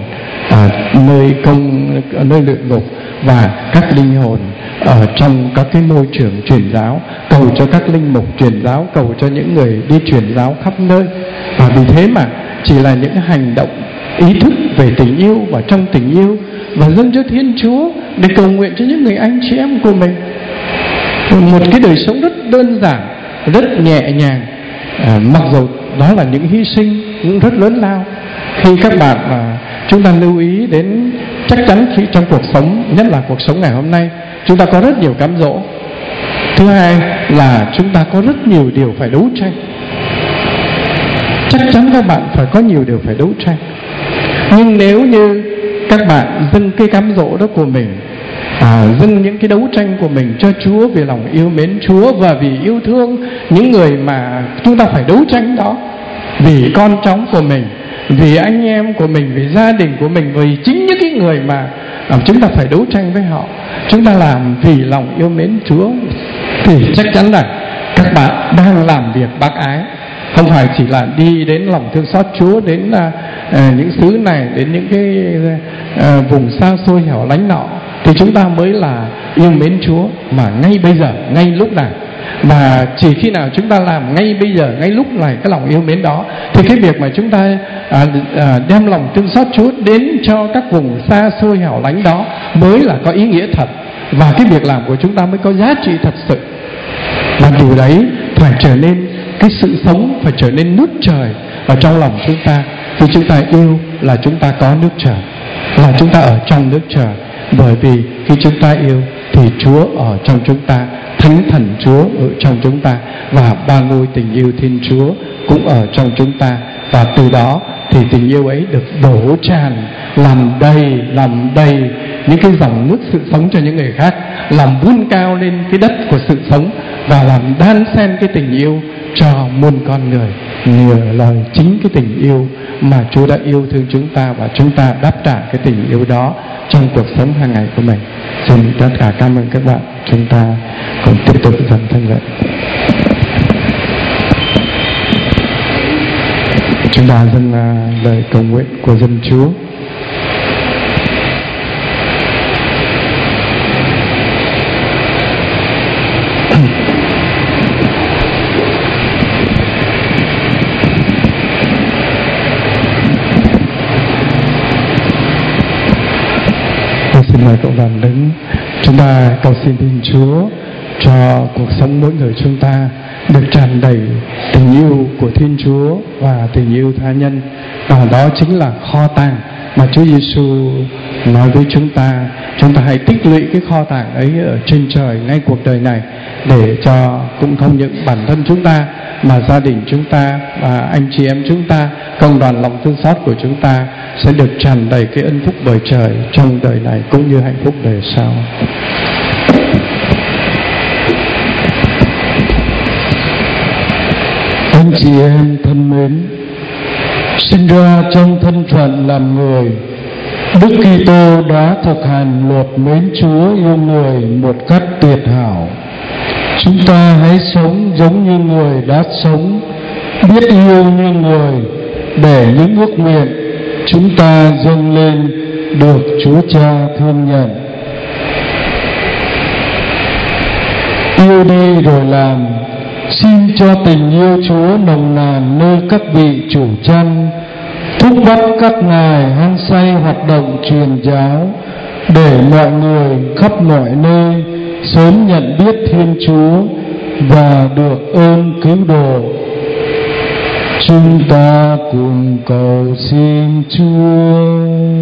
nơi luyện ngục và các linh hồn ở trong các cái môi trường truyền giáo, cầu cho các linh mục truyền giáo, cầu cho những người đi truyền giáo khắp nơi. Và vì thế mà chỉ là những hành động ý thức về tình yêu và trong tình yêu, và dâng cho Thiên Chúa để cầu nguyện cho những người anh chị em của mình. Một cái đời sống rất đơn giản, rất nhẹ nhàng, mặc dù đó là những hy sinh cũng rất lớn lao. Khi các bạn chúng ta lưu ý đến, chắc chắn khi trong cuộc sống, nhất là cuộc sống ngày hôm nay, chúng ta có rất nhiều cám dỗ. Thứ hai là chúng ta có rất nhiều điều phải đấu tranh. Chắc chắn các bạn phải có nhiều điều phải đấu tranh. Nhưng nếu như các bạn dâng cái cám dỗ đó của mình, dâng những cái đấu tranh của mình cho Chúa vì lòng yêu mến Chúa và vì yêu thương những người mà chúng ta phải đấu tranh đó, vì con cháu của mình, vì anh em của mình, vì gia đình của mình, vì chính những cái người mà chúng ta phải đấu tranh với họ, chúng ta làm vì lòng yêu mến Chúa, thì chắc chắn là các bạn đang làm việc bác ái. Không phải chỉ là đi đến lòng thương xót Chúa, đến những xứ này, đến những cái vùng xa xôi hẻo lánh nọ, thì chúng ta mới là yêu mến Chúa, mà ngay bây giờ, ngay lúc này. Và chỉ khi nào chúng ta làm ngay bây giờ, ngay lúc này cái lòng yêu mến đó, thì cái việc mà chúng ta đem lòng thương xót Chúa đến cho các vùng xa xôi hẻo lánh đó mới là có ý nghĩa thật, và cái việc làm của chúng ta mới có giá trị thật sự. Và điều đấy phải trở nên cái sự sống, phải trở nên nước trời ở trong lòng chúng ta. Vì chúng ta yêu là chúng ta có nước trời, là chúng ta ở trong nước trời. Bởi vì khi chúng ta yêu thì Chúa ở trong chúng ta, Thánh Thần Chúa ở trong chúng ta, và ba ngôi tình yêu Thiên Chúa cũng ở trong chúng ta. Và từ đó thì tình yêu ấy được đổ tràn, làm đầy những cái dòng nước sự sống cho những người khác, làm vươn cao lên cái đất của sự sống và làm đan xen cái tình yêu cho muôn con người nhờ lời chính cái tình yêu mà Chúa đã yêu thương chúng ta, và chúng ta đáp trả cái tình yêu đó trong cuộc sống hàng ngày của mình. Xin tất cả cảm ơn các bạn. Chúng ta cùng tiếp tục dần thanh lễ. Chúng ta dâng lời cầu nguyện của dân Chúa. Xin mời cộng đoàn đứng. Chúng ta cầu xin Thiên Chúa cho cuộc sống mỗi người chúng ta được tràn đầy tình yêu của Thiên Chúa và tình yêu tha nhân, và đó chính là kho tàng mà Chúa Giêsu nói với chúng ta. Chúng ta hãy tích lũy cái kho tàng ấy ở trên trời ngay cuộc đời này, để cho cũng không những bản thân chúng ta mà gia đình chúng ta và anh chị em chúng ta, cộng đoàn lòng thương xót của chúng ta sẽ được tràn đầy cái ân phúc bởi trời trong đời này cũng như hạnh phúc đời sau. Anh chị em thân mến, sinh ra trong thân phận làm người, Đức Kitô đã thực hành luật mến Chúa yêu người một cách tuyệt hảo. Chúng ta hãy sống giống như người đã sống, biết yêu như người, để những ước nguyện chúng ta dâng lên được Chúa Cha thương nhận. Yêu đi rồi làm. Xin cho tình yêu Chúa nồng nàn nơi các vị chủ chăn, thúc bắt các ngài hăng say hoạt động truyền giáo, để mọi người khắp mọi nơi sớm nhận biết Thiên Chúa và được ơn cứu độ. Chúng ta cùng cầu xin Chúa.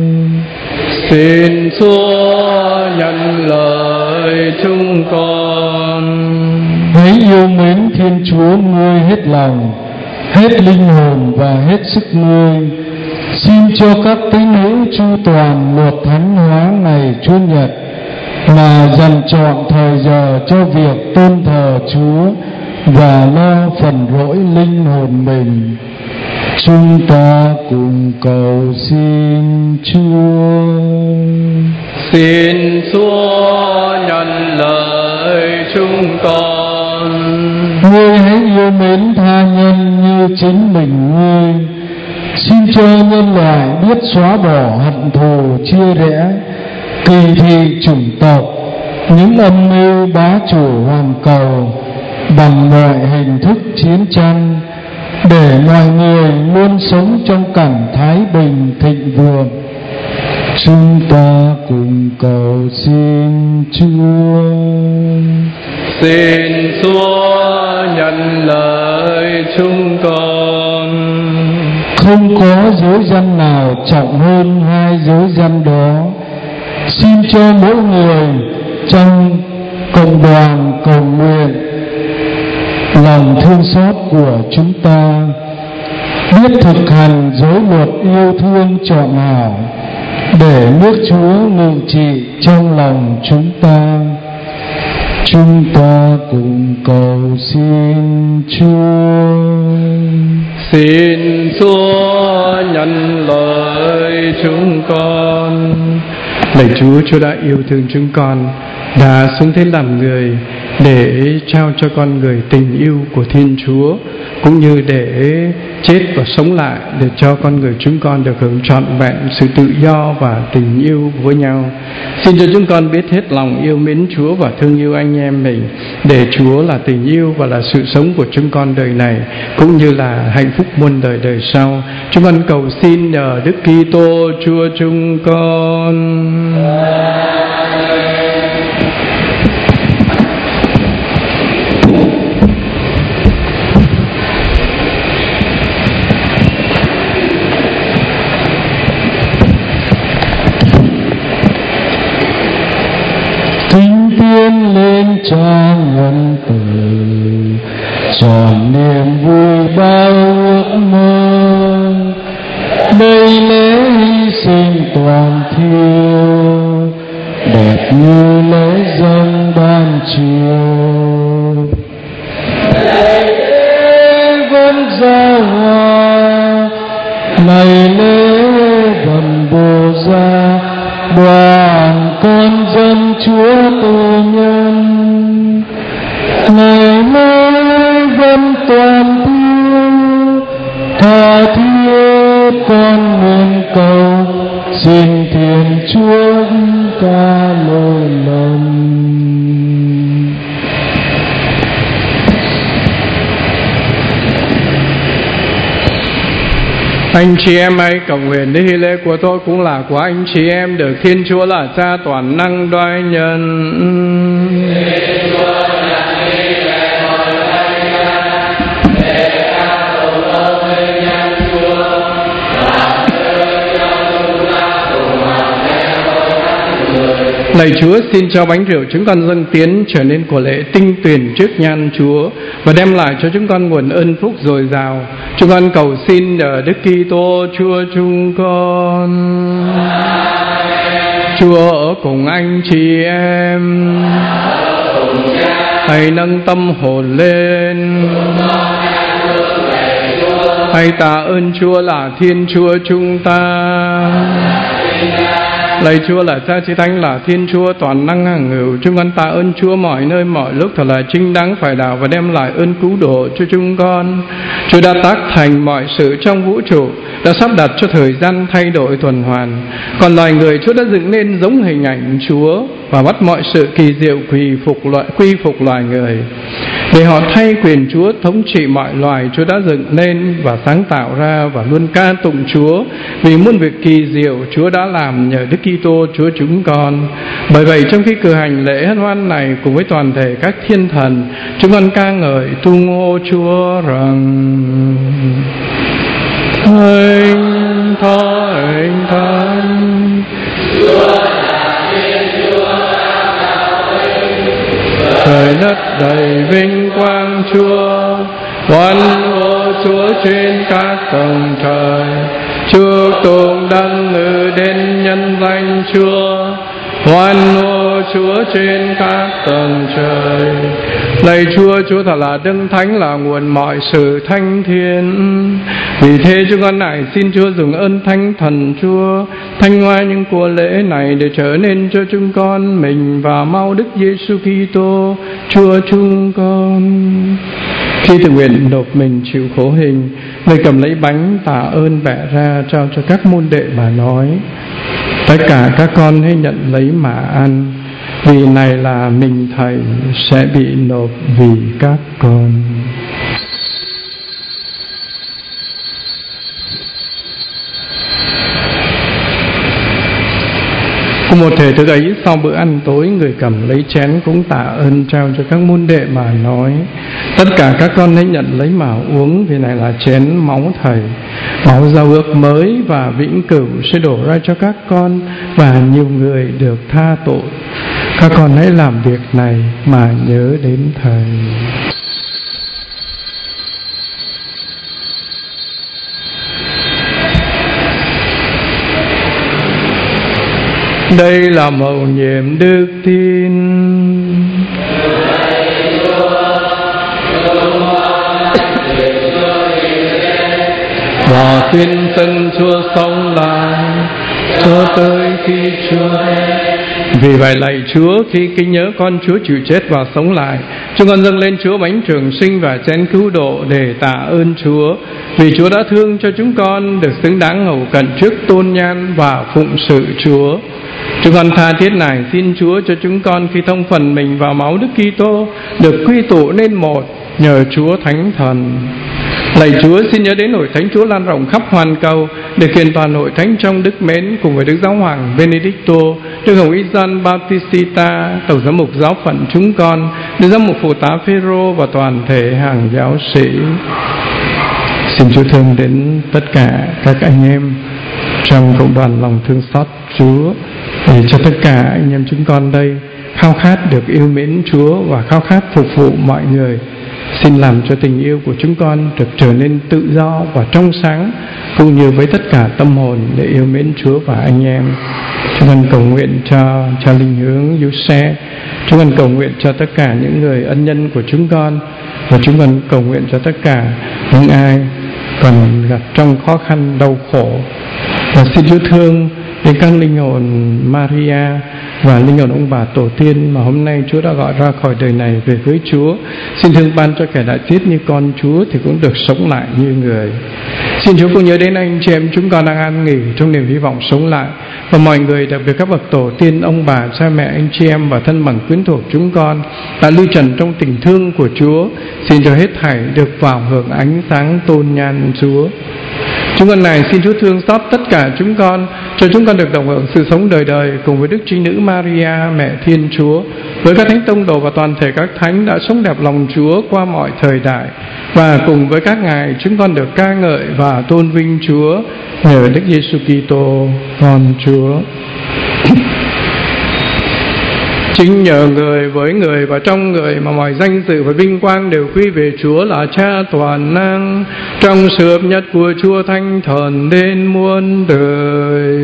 Xin Chúa nhận lời chúng con. Hãy yêu mến Thiên Chúa ngươi hết lòng, hết linh hồn và hết sức ngươi. Xin cho các tín hữu chu toàn luật thánh hóa ngày Chúa Nhật, mà dành chọn thời giờ cho việc tôn thờ Chúa và lo phần rỗi linh hồn mình. Chúng ta cùng cầu xin Chúa. Xin Chúa nhận lời chúng con. Ngươi hãy yêu mến tha nhân như chính mình ngươi. Xin cho nhân loại biết xóa bỏ hận thù chia rẽ, kỳ thị chủng tộc, những âm mưu bá chủ hoàn cầu bằng mọi hình thức chiến tranh, để mọi người luôn sống trong cảnh thái bình thịnh vượng. Chúng ta cùng cầu xin Chúa. Xin Chúa nhận lời chúng con. Không có dấu răn nào trọng hơn hai dấu răn đó. Xin cho mỗi người trong cộng đoàn cầu nguyện lòng thương xót của chúng ta, biết thực hành giới luật yêu thương trọn hảo, để nước Chúa ngự trị trong lòng chúng ta. Chúng ta cùng cầu xin Chúa. Xin Chúa nhận lời chúng con. Lạy Chúa, Chúa đã yêu thương chúng con, đã xuống thế làm người để trao cho con người tình yêu của Thiên Chúa, cũng như để chết và sống lại để cho con người chúng con được hưởng trọn vẹn sự tự do và tình yêu với nhau. Xin cho chúng con biết hết lòng yêu mến Chúa và thương yêu anh em mình, để Chúa là tình yêu và là sự sống của chúng con đời này, cũng như là hạnh phúc muôn đời đời sau. Chúng con cầu xin nhờ Đức Kitô Chúa chúng con. Kính tiến lên Cha nhân từ, tròn niềm vui bao ước mơ. Đây lễ hy sinh toàn thiêu, như lễ dâng ban chiều. Lạy lễ vẫn giao hòa, lạy lễ vần bồ gia, đoàn con dân Chúa từ nhân. Lạy lễ vẫn toàn thiêu, tha thiết con nguyện cầu, xin Thiên Chúa ca lỗi lầm. Anh chị em hãy cầu nguyện để hy lễ của tôi cũng là của anh chị em, được Thiên Chúa là Cha toàn năng đoái nhân. Lạy Chúa, xin cho bánh rượu chúng con dâng tiến trở nên của lễ tinh tuyển trước nhan Chúa và đem lại cho chúng con nguồn ơn phúc dồi dào. Chúng con cầu xin ở Đức Kitô Chúa chúng con. Chúa ở cùng anh chị em. Hãy nâng tâm hồn lên. Hãy tạ ơn Chúa là Thiên Chúa chúng ta. Lạy Chúa là Cha Chí Thánh, là Thiên Chúa toàn năng hằng hữu, chúng con tạ ơn Chúa mọi nơi mọi lúc thật là chính đáng phải đạo và đem lại ơn cứu độ cho chúng con. Chúa đã tác thành mọi sự trong vũ trụ, đã sắp đặt cho thời gian thay đổi tuần hoàn. Còn loài người, Chúa đã dựng nên giống hình ảnh Chúa và bắt mọi sự kỳ diệu quy phục loài người. Để họ thay quyền Chúa thống trị mọi loài, Chúa đã dựng nên và sáng tạo ra và luôn ca tụng Chúa vì muôn việc kỳ diệu Chúa đã làm nhờ Đức Kitô Chúa chúng con. Bởi vậy trong khi cử hành lễ hân hoan này cùng với toàn thể các thiên thần, chúng con ca ngợi tung hô Chúa rằng: Thánh Thánh Thánh, trời đất đầy vinh quang Chúa, oan hô Chúa trên các tầng trời. Chúa tụng đấng ngự đến nhân danh Chúa, oan hô Chúa trên các tầng trời. Lạy Chúa, Chúa thật là đấng thánh, là nguồn mọi sự thánh thiện. Vì thế chúng con này xin Chúa dùng ơn thánh thần Chúa thanh hoa những của lễ này để trở nên cho chúng con mình và mau Đức Giêsu Kitô Chúa chúng con. Khi tự nguyện nộp mình chịu khổ hình, người cầm lấy bánh tạ ơn bẻ ra trao cho các môn đệ mà nói: Tất cả các con hãy nhận lấy mà ăn, vì này là mình Thầy sẽ bị nộp vì các con. Cùng một thể thức ấy, sau bữa ăn tối, người cầm lấy chén cũng tạ ơn trao cho các môn đệ mà nói: Tất cả các con hãy nhận lấy mà uống, vì này là chén máu Thầy, máu giao ước mới và vĩnh cửu sẽ đổ ra cho các con và nhiều người được tha tội. Các con hãy làm việc này mà nhớ đến Thầy. Đây là mầu nhiệm đức tin. Và xin dân Chúa sống lại cho tới khi Chúa. Vì vậy lạy Chúa, khi kính nhớ con Chúa chịu chết và sống lại, chúng con dâng lên Chúa bánh trường sinh và chén cứu độ để tạ ơn Chúa, vì Chúa đã thương cho chúng con được xứng đáng hầu cận trước tôn nhan và phụng sự Chúa. Chúng con tha thiết này xin Chúa cho chúng con khi thông phần mình vào máu Đức Kitô được quy tụ nên một nhờ Chúa Thánh Thần. Lạy Chúa, xin nhớ đến hội thánh Chúa lan rộng khắp hoàn cầu để kiện toàn hội thánh trong đức mến cùng với Đức Giáo hoàng Benedicto, Đức Hồng Y Gioan Baptista, Tổng giám mục giáo phận chúng con, Đức giám mục phụ tá Phêrô và toàn thể hàng giáo sĩ. Xin Chúa thương đến tất cả các anh em trong cộng đoàn lòng thương xót Chúa, để cho tất cả anh em chúng con đây khao khát được yêu mến Chúa và khao khát phục vụ mọi người xin làm cho tình yêu của chúng con được trở nên tự do và trong sáng, cũng như với tất cả tâm hồn để yêu mến Chúa và anh em. Chúng con cầu nguyện cho cha Linh Hướng, Giuse. Chúng con cầu nguyện cho tất cả những người ân nhân của chúng con, và chúng con cầu nguyện cho tất cả những ai còn gặp trong khó khăn đau khổ. Và xin Chúa thương đến các linh hồn Maria và linh hồn ông bà tổ tiên mà hôm nay Chúa đã gọi ra khỏi đời này về với Chúa. Xin thương ban cho kẻ đã chết như con Chúa thì cũng được sống lại như người. Xin Chúa cũng nhớ đến anh chị em chúng con đang an nghỉ trong niềm hy vọng sống lại, và mọi người, đặc biệt các bậc tổ tiên, ông bà, cha mẹ, anh chị em và thân bằng quyến thuộc chúng con đã lưu trần trong tình thương của Chúa. Xin cho hết thảy được vào hưởng ánh sáng tôn nhan Chúa. Chúng con này xin Chúa thương xót tất cả chúng con, cho chúng con được đồng hưởng sự sống đời đời cùng với Đức Trinh Nữ Maria, mẹ Thiên Chúa, với các thánh tông đồ và toàn thể các thánh đã sống đẹp lòng Chúa qua mọi thời đại. Và cùng với các ngài chúng con được ca ngợi và tôn vinh Chúa nhờ Đức Giêsu Kitô con Chúa. Chính nhờ người, với người và trong người mà mọi danh dự và vinh quang đều quy về Chúa là Cha toàn năng, trong sự hợp nhất của Chúa Thánh Thần đến muôn đời.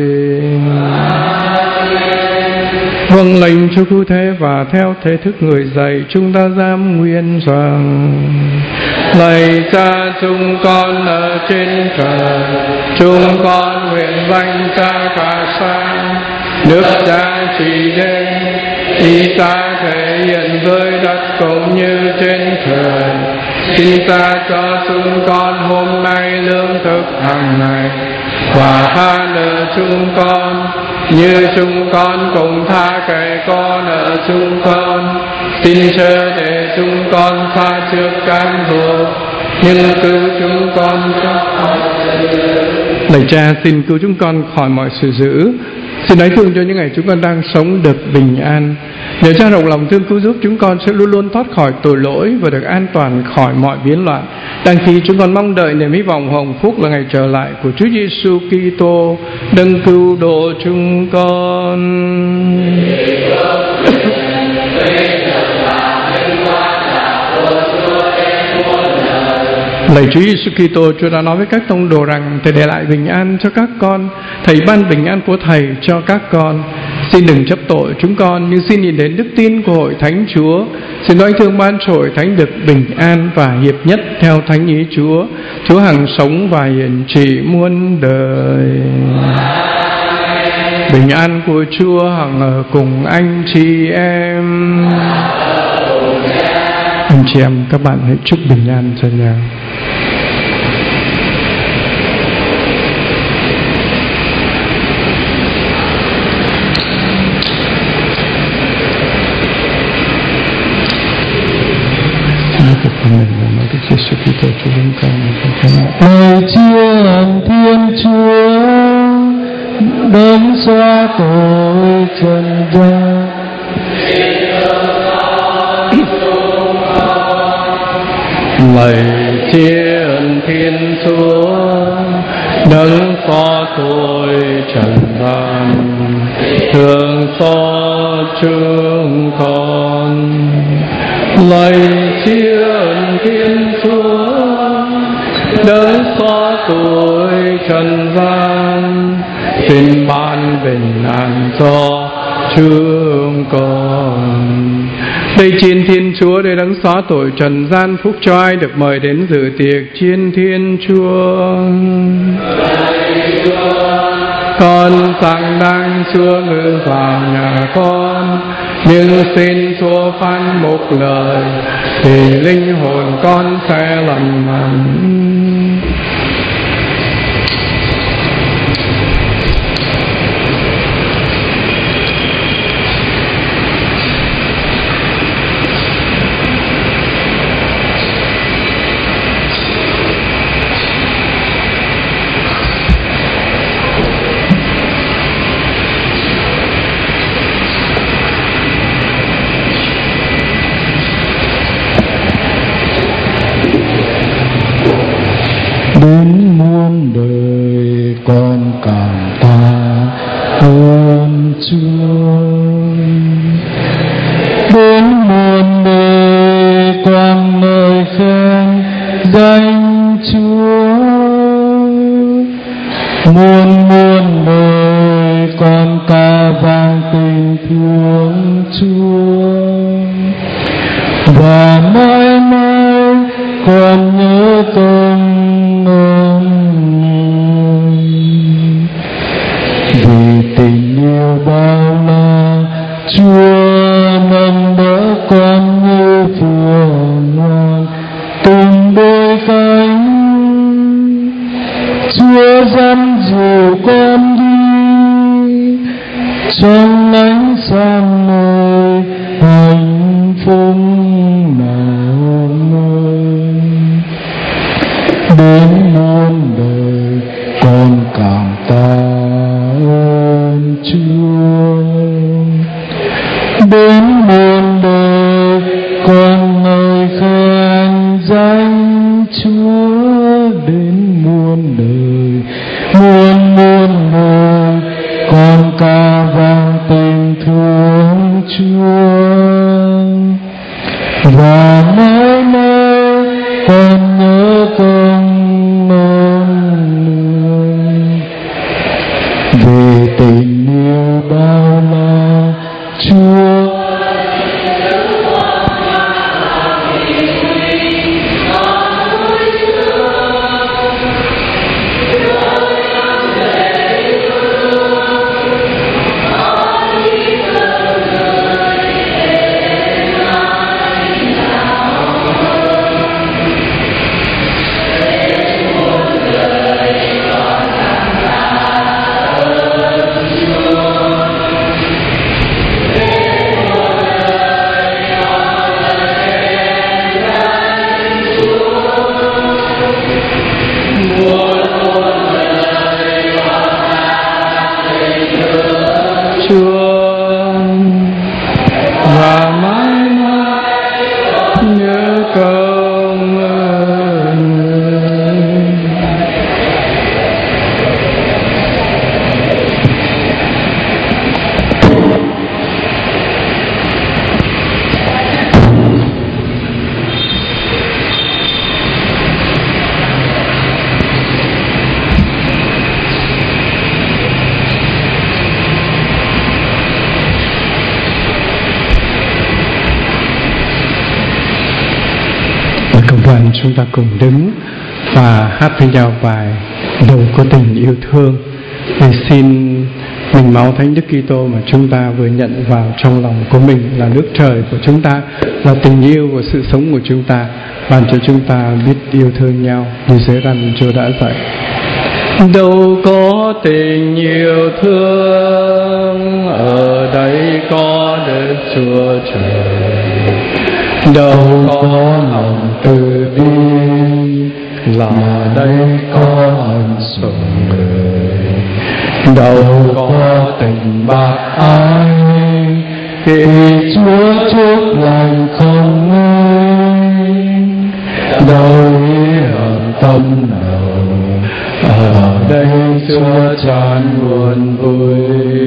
Vâng lệnh cho cứu thế và theo thể thức người dạy, chúng ta dám nguyện rằng: lạy Cha chúng con ở trên trời, chúng con nguyện danh Cha cả sang, nước Cha trị đến, ý Cha thể hiện với đất cũng như trên trời. Xin Cha cho chúng con hôm nay lương thực hàng ngày, và tha nợ chúng con như chúng con cũng tha kẻ có nợ chúng con. Xin chớ để chúng con pha trước cám dỗ, nhưng cứu chúng con khỏi sự dữ. Lạy Cha, xin cứu chúng con khỏi mọi sự dữ. Xin hãy thương cho những ngày chúng con đang sống được bình an. Nhờ Cha rộng lòng thương cứu giúp chúng con sẽ luôn luôn thoát khỏi tội lỗi và được an toàn khỏi mọi biến loạn. Đang khi chúng con mong đợi niềm hy vọng hồng phúc là ngày trở lại của Chúa Giêsu Kitô, đấng cứu độ chúng con. Lạy Chúa Giêsu Kitô, Chúa đã nói với các tông đồ rằng Thầy để lại bình an cho các con. Thầy ban bình an của Thầy cho các con. Xin đừng chấp tội chúng con, nhưng xin nhìn đến đức tin của hội thánh Chúa. Xin nói thương ban cho hội thánh được bình an và hiệp nhất theo thánh ý Chúa. Chúa hằng sống và hiển trị muôn đời. Bình an của Chúa hằng ở cùng anh chị em. Anh chị em, các bạn hãy chúc bình an cho nhau. Lạy Chúa Thiên Chúa, đấng xóa tội trần gian, lạy Thiên Thiên Chúa, đấng xóa tội trần gian, thương xót chúng con. Lạy Thiên Thiên Chúa, đấng xóa tội trần gian, xin ban bình an cho chúng con. Đây Chiên Thiên Chúa, để đấng xóa tội trần gian, phúc cho ai được mời đến dự tiệc Chiên Thiên Chúa. Con sang đang Chúa ngự vào nhà con, nhưng xin Chúa phán một lời thì linh hồn con sẽ lành mạnh. đến muôn đời con cảm tạ ơn Chúa. Đến muôn đời con ngợi khen danh Chúa. Muôn muôn đời con ca vang tình thương Chúa, và mãi mãi con nhớ công ơn. Vì tình yêu bao la, Chúa nâng đỡ con như phượng hoàng từng đôi cánh. Chúa dẫn dìu con đi trong ánh sáng nơi hạnh phúc nào nơi. Đến muôn đời con cảm tạ ơn Chúa. Đến muôn đời con ngợi khen danh Chúa. Đến muôn đời con ca vang tình thương Chúa, và mãi mãi con nhớ công ơn. Vì tình yêu bao la, Chúa chúng ta cùng đứng và hát với nhau bài Đầu có tình yêu thương, để xin mình máu Thánh Đức Kitô mà chúng ta vừa nhận vào trong lòng của mình là nước trời của chúng ta, là tình yêu của sự sống của chúng ta, ban cho chúng ta biết yêu thương nhau như giới răn Chúa đã dạy. Đâu có tình yêu thương, ở đây có Đức Chúa Trời. Đâu có lòng từ bi, là đây có ân sủng người. Đâu có tình bác ái, khi Chúa chúc lành không ngơi. Đâu ý hợp tâm nào, ở đây Chúa tràn buồn vui.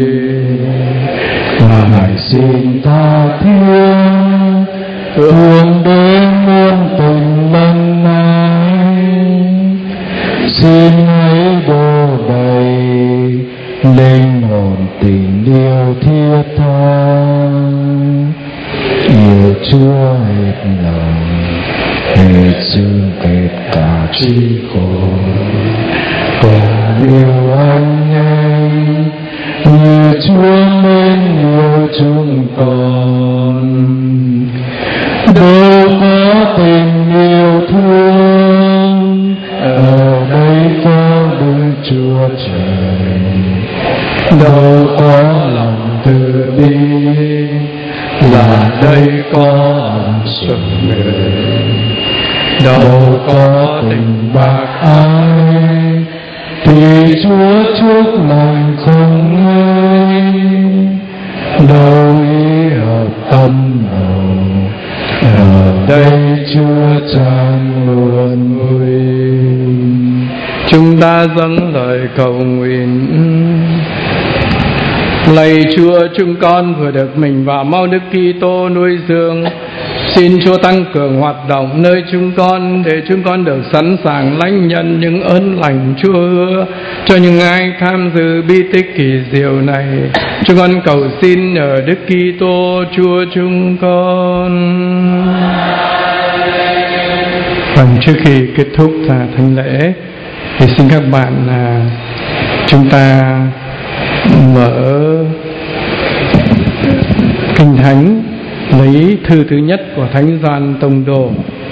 Ngài xin tha thiết thương đến muôn tình lần này, xin hãy đổ đầy linh hồn tình yêu thiết tha. Yêu Chúa hết lòng, hết xương hết cả trí khôn, còn yêu anh em như Chúa mến yêu chúng con. Đâu có tình yêu thương, ở đây có Đức Chúa Trời. Đâu có lòng từ bi, là đây có ân sủng người. Đâu có tình bác ái, thì Chúa chúc lành không ngơi. Đâu ý hợp tâm nào, ở đây Chúa tràn nguồn vui. Chúng ta dâng lời cầu nguyện. Lạy Chúa, chúng con vừa được mình và mau Đức Kitô nuôi dưỡng, Xin Chúa tăng cường hoạt động nơi chúng con để chúng con được sẵn sàng lãnh nhận những ơn lành Chúa hứa cho những ai tham dự bi tích kỳ diệu này. Chúng con cầu xin nhờ Đức Kitô Chúa chúng con. Và trước khi kết thúc thánh lễ thì xin các bạn chúng ta mở Kinh Thánh, lấy thư thứ nhất của Thánh Gioan Tông Đồ.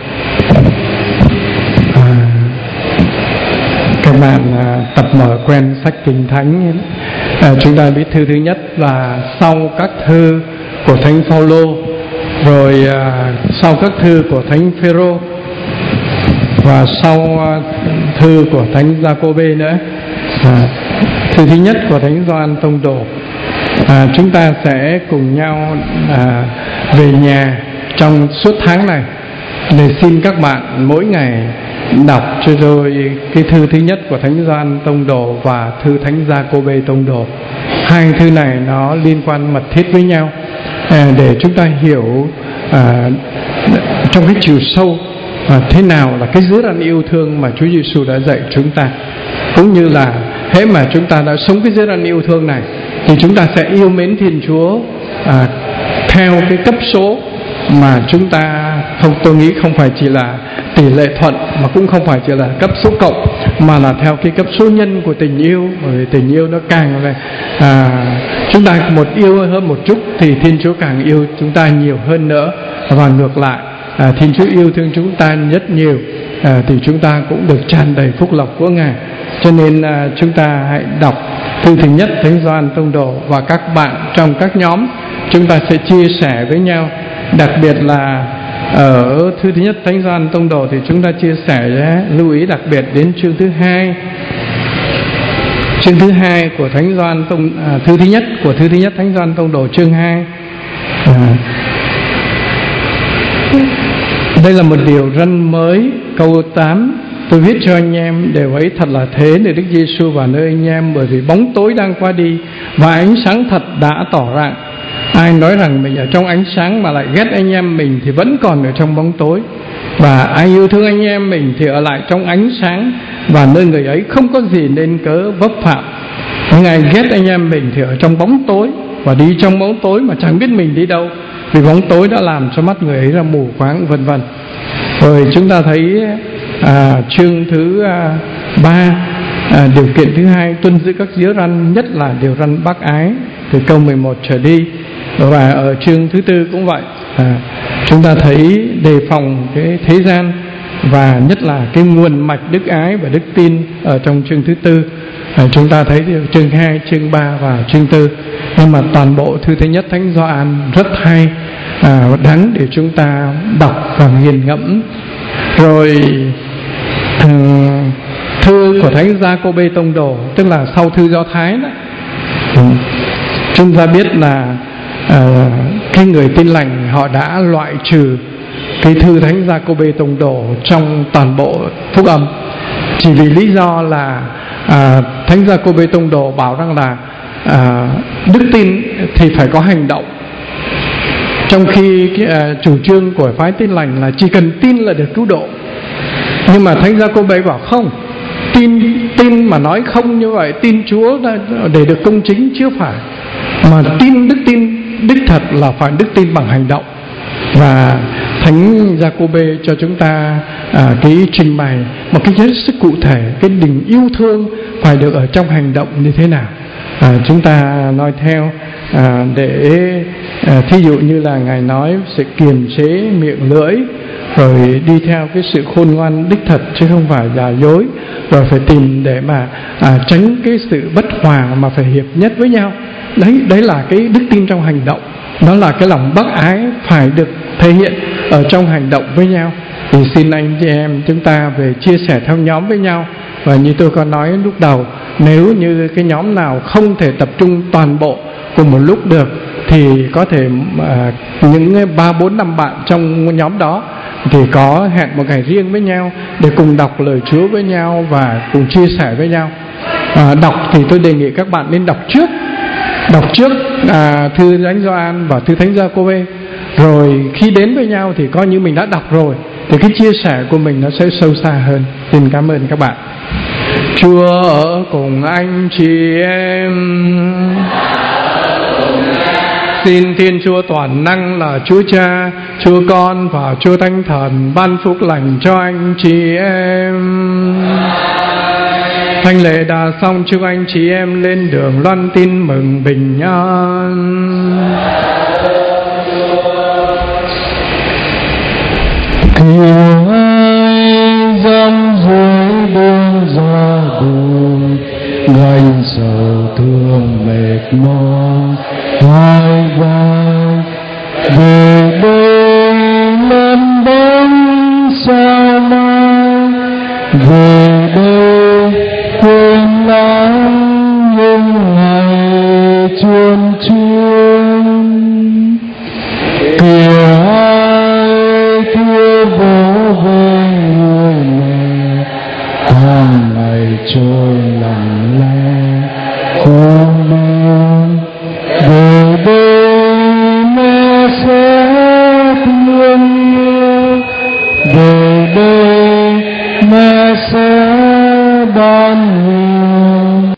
Các bạn tập mở quen sách Kinh Thánh. Chúng ta biết thư thứ nhất là sau các thư của Thánh Phaolô, rồi sau các thư của Thánh Phêrô, và sau thư của Thánh Giacôbê nữa. Thư thứ nhất của Thánh Gioan Tông Đồ. Chúng ta sẽ cùng nhau về nhà trong suốt tháng này để xin các bạn mỗi ngày đọc cho rồi cái thư thứ nhất của Thánh Gioan Tông Đồ và thư Thánh Giacôbê Tông Đồ. Hai thư này nó liên quan mật thiết với nhau để chúng ta hiểu trong cái chiều sâu thế nào là cái giới răn yêu thương mà Chúa Giêsu đã dạy chúng ta, cũng như là hễ mà chúng ta đã sống cái giới răn yêu thương này thì chúng ta sẽ yêu mến Thiên Chúa theo cái cấp số mà chúng ta tôi nghĩ không phải chỉ là tỷ lệ thuận, mà cũng không phải chỉ là cấp số cộng, mà là theo cái cấp số nhân của tình yêu. Bởi vì tình yêu nó càng là chúng ta một yêu hơn một chút thì Thiên Chúa càng yêu chúng ta nhiều hơn nữa, và ngược lại, Thiên Chúa yêu thương chúng ta rất nhiều thì chúng ta cũng được tràn đầy phúc lộc của Ngài. Cho nên chúng ta hãy đọc thư thứ nhất Thánh Gioan Tông Đồ, và các bạn trong các nhóm chúng ta sẽ chia sẻ với nhau. Đặc biệt là ở thư thứ nhất Thánh Gioan Tông Đồ thì chúng ta chia sẻ lưu ý đặc biệt đến chương thứ 2. Chương thứ 2 của Thánh Gioan Tông thư thứ nhất của thư thứ nhất Thánh Gioan Tông Đồ chương 2. Đây là một điều răn mới, câu 8: tôi viết cho anh em điều ấy thật là thế để Đức Giêsu vào nơi anh em, bởi vì bóng tối đang qua đi và ánh sáng thật đã tỏ rạng. Ai nói rằng mình ở trong ánh sáng mà lại ghét anh em mình thì vẫn còn ở trong bóng tối. Và ai yêu thương anh em mình thì ở lại trong ánh sáng, và nơi người ấy không có gì nên cớ vấp phạm. Nhưng ai ghét anh em mình thì ở trong bóng tối, và đi trong bóng tối mà chẳng biết mình đi đâu, vì bóng tối đã làm cho mắt người ấy ra mù quáng, vân vân. Rồi chúng ta thấy chương thứ 3, điều kiện thứ 2 tuân giữ các giới răn, nhất là điều răn bác ái, từ câu 11 trở đi. Và ở chương thứ 4 cũng vậy, chúng ta thấy đề phòng cái thế gian, và nhất là cái nguồn mạch đức ái và đức tin ở trong chương thứ 4. Chúng ta thấy chương 2, chương 3 và chương 4. Nhưng mà toàn bộ thư thứ nhất Thánh Gioan rất hay, đáng để chúng ta đọc và nghiền ngẫm. Rồi thư của Thánh Giacôbê Tông Đồ, tức là sau thư Do Thái đó, chúng ta biết là cái người Tin Lành họ đã loại trừ cái thư Thánh Giacôbê Tông Đồ trong toàn bộ phúc âm, chỉ vì lý do là Thánh Giacôbê Tông Đồ bảo rằng là đức tin thì phải có hành động, trong khi chủ trương của phái Tin Lành là chỉ cần tin là được cứu độ. Nhưng mà Thánh Giacôbê bảo không, tin mà nói không như vậy, tin Chúa để được công chính chưa phải, mà đức tin đích thật là phải đức tin bằng hành động. Và Thánh Giacôbê cho chúng ta cái trình bày một cái hết sức cụ thể cái tình yêu thương phải được ở trong hành động như thế nào. Chúng ta nói theo để thí dụ như là Ngài nói sẽ kiềm chế miệng lưỡi, rồi đi theo cái sự khôn ngoan đích thật chứ không phải giả dối, rồi phải tìm để mà tránh cái sự bất hòa mà phải hiệp nhất với nhau. Đấy là cái đức tin trong hành động, đó là cái lòng bác ái phải được thể hiện ở trong hành động với nhau. Thì xin anh chị em chúng ta về chia sẻ theo nhóm với nhau. Và như tôi có nói lúc đầu, nếu như cái nhóm nào không thể tập trung toàn bộ cùng một lúc được thì có thể những 3, 4, 5 bạn trong nhóm đó thì có hẹn một ngày riêng với nhau để cùng đọc lời Chúa với nhau và cùng chia sẻ với nhau. Đọc thì tôi đề nghị các bạn nên đọc trước thư Thánh Gioan và thư Thánh Giacôbê, rồi khi đến với nhau thì coi như mình đã đọc rồi, thì cái chia sẻ của mình nó sẽ sâu xa hơn. Xin cảm ơn các bạn. Chúa ở cùng anh chị em. Xin Thiên Chúa toàn năng là Chúa Cha, Chúa Con và Chúa Thánh Thần ban phúc lành cho anh chị em. Thánh lễ đã xong, chúc anh chị em lên đường loan tin mừng bình an. Kiều ai dâng dưới đường ra đường, gánh sầu thương mệt mỏi hai vai, về đây lần bóng sao mai, về đây quên lãng những ngày chuồn chuồn. Kiều ai thưa bố về người mẹ, tháng ngày trôi lặng lẽ khôn lường, về đây mẹ sẽ thương yêu, về đây mẹ sẽ ban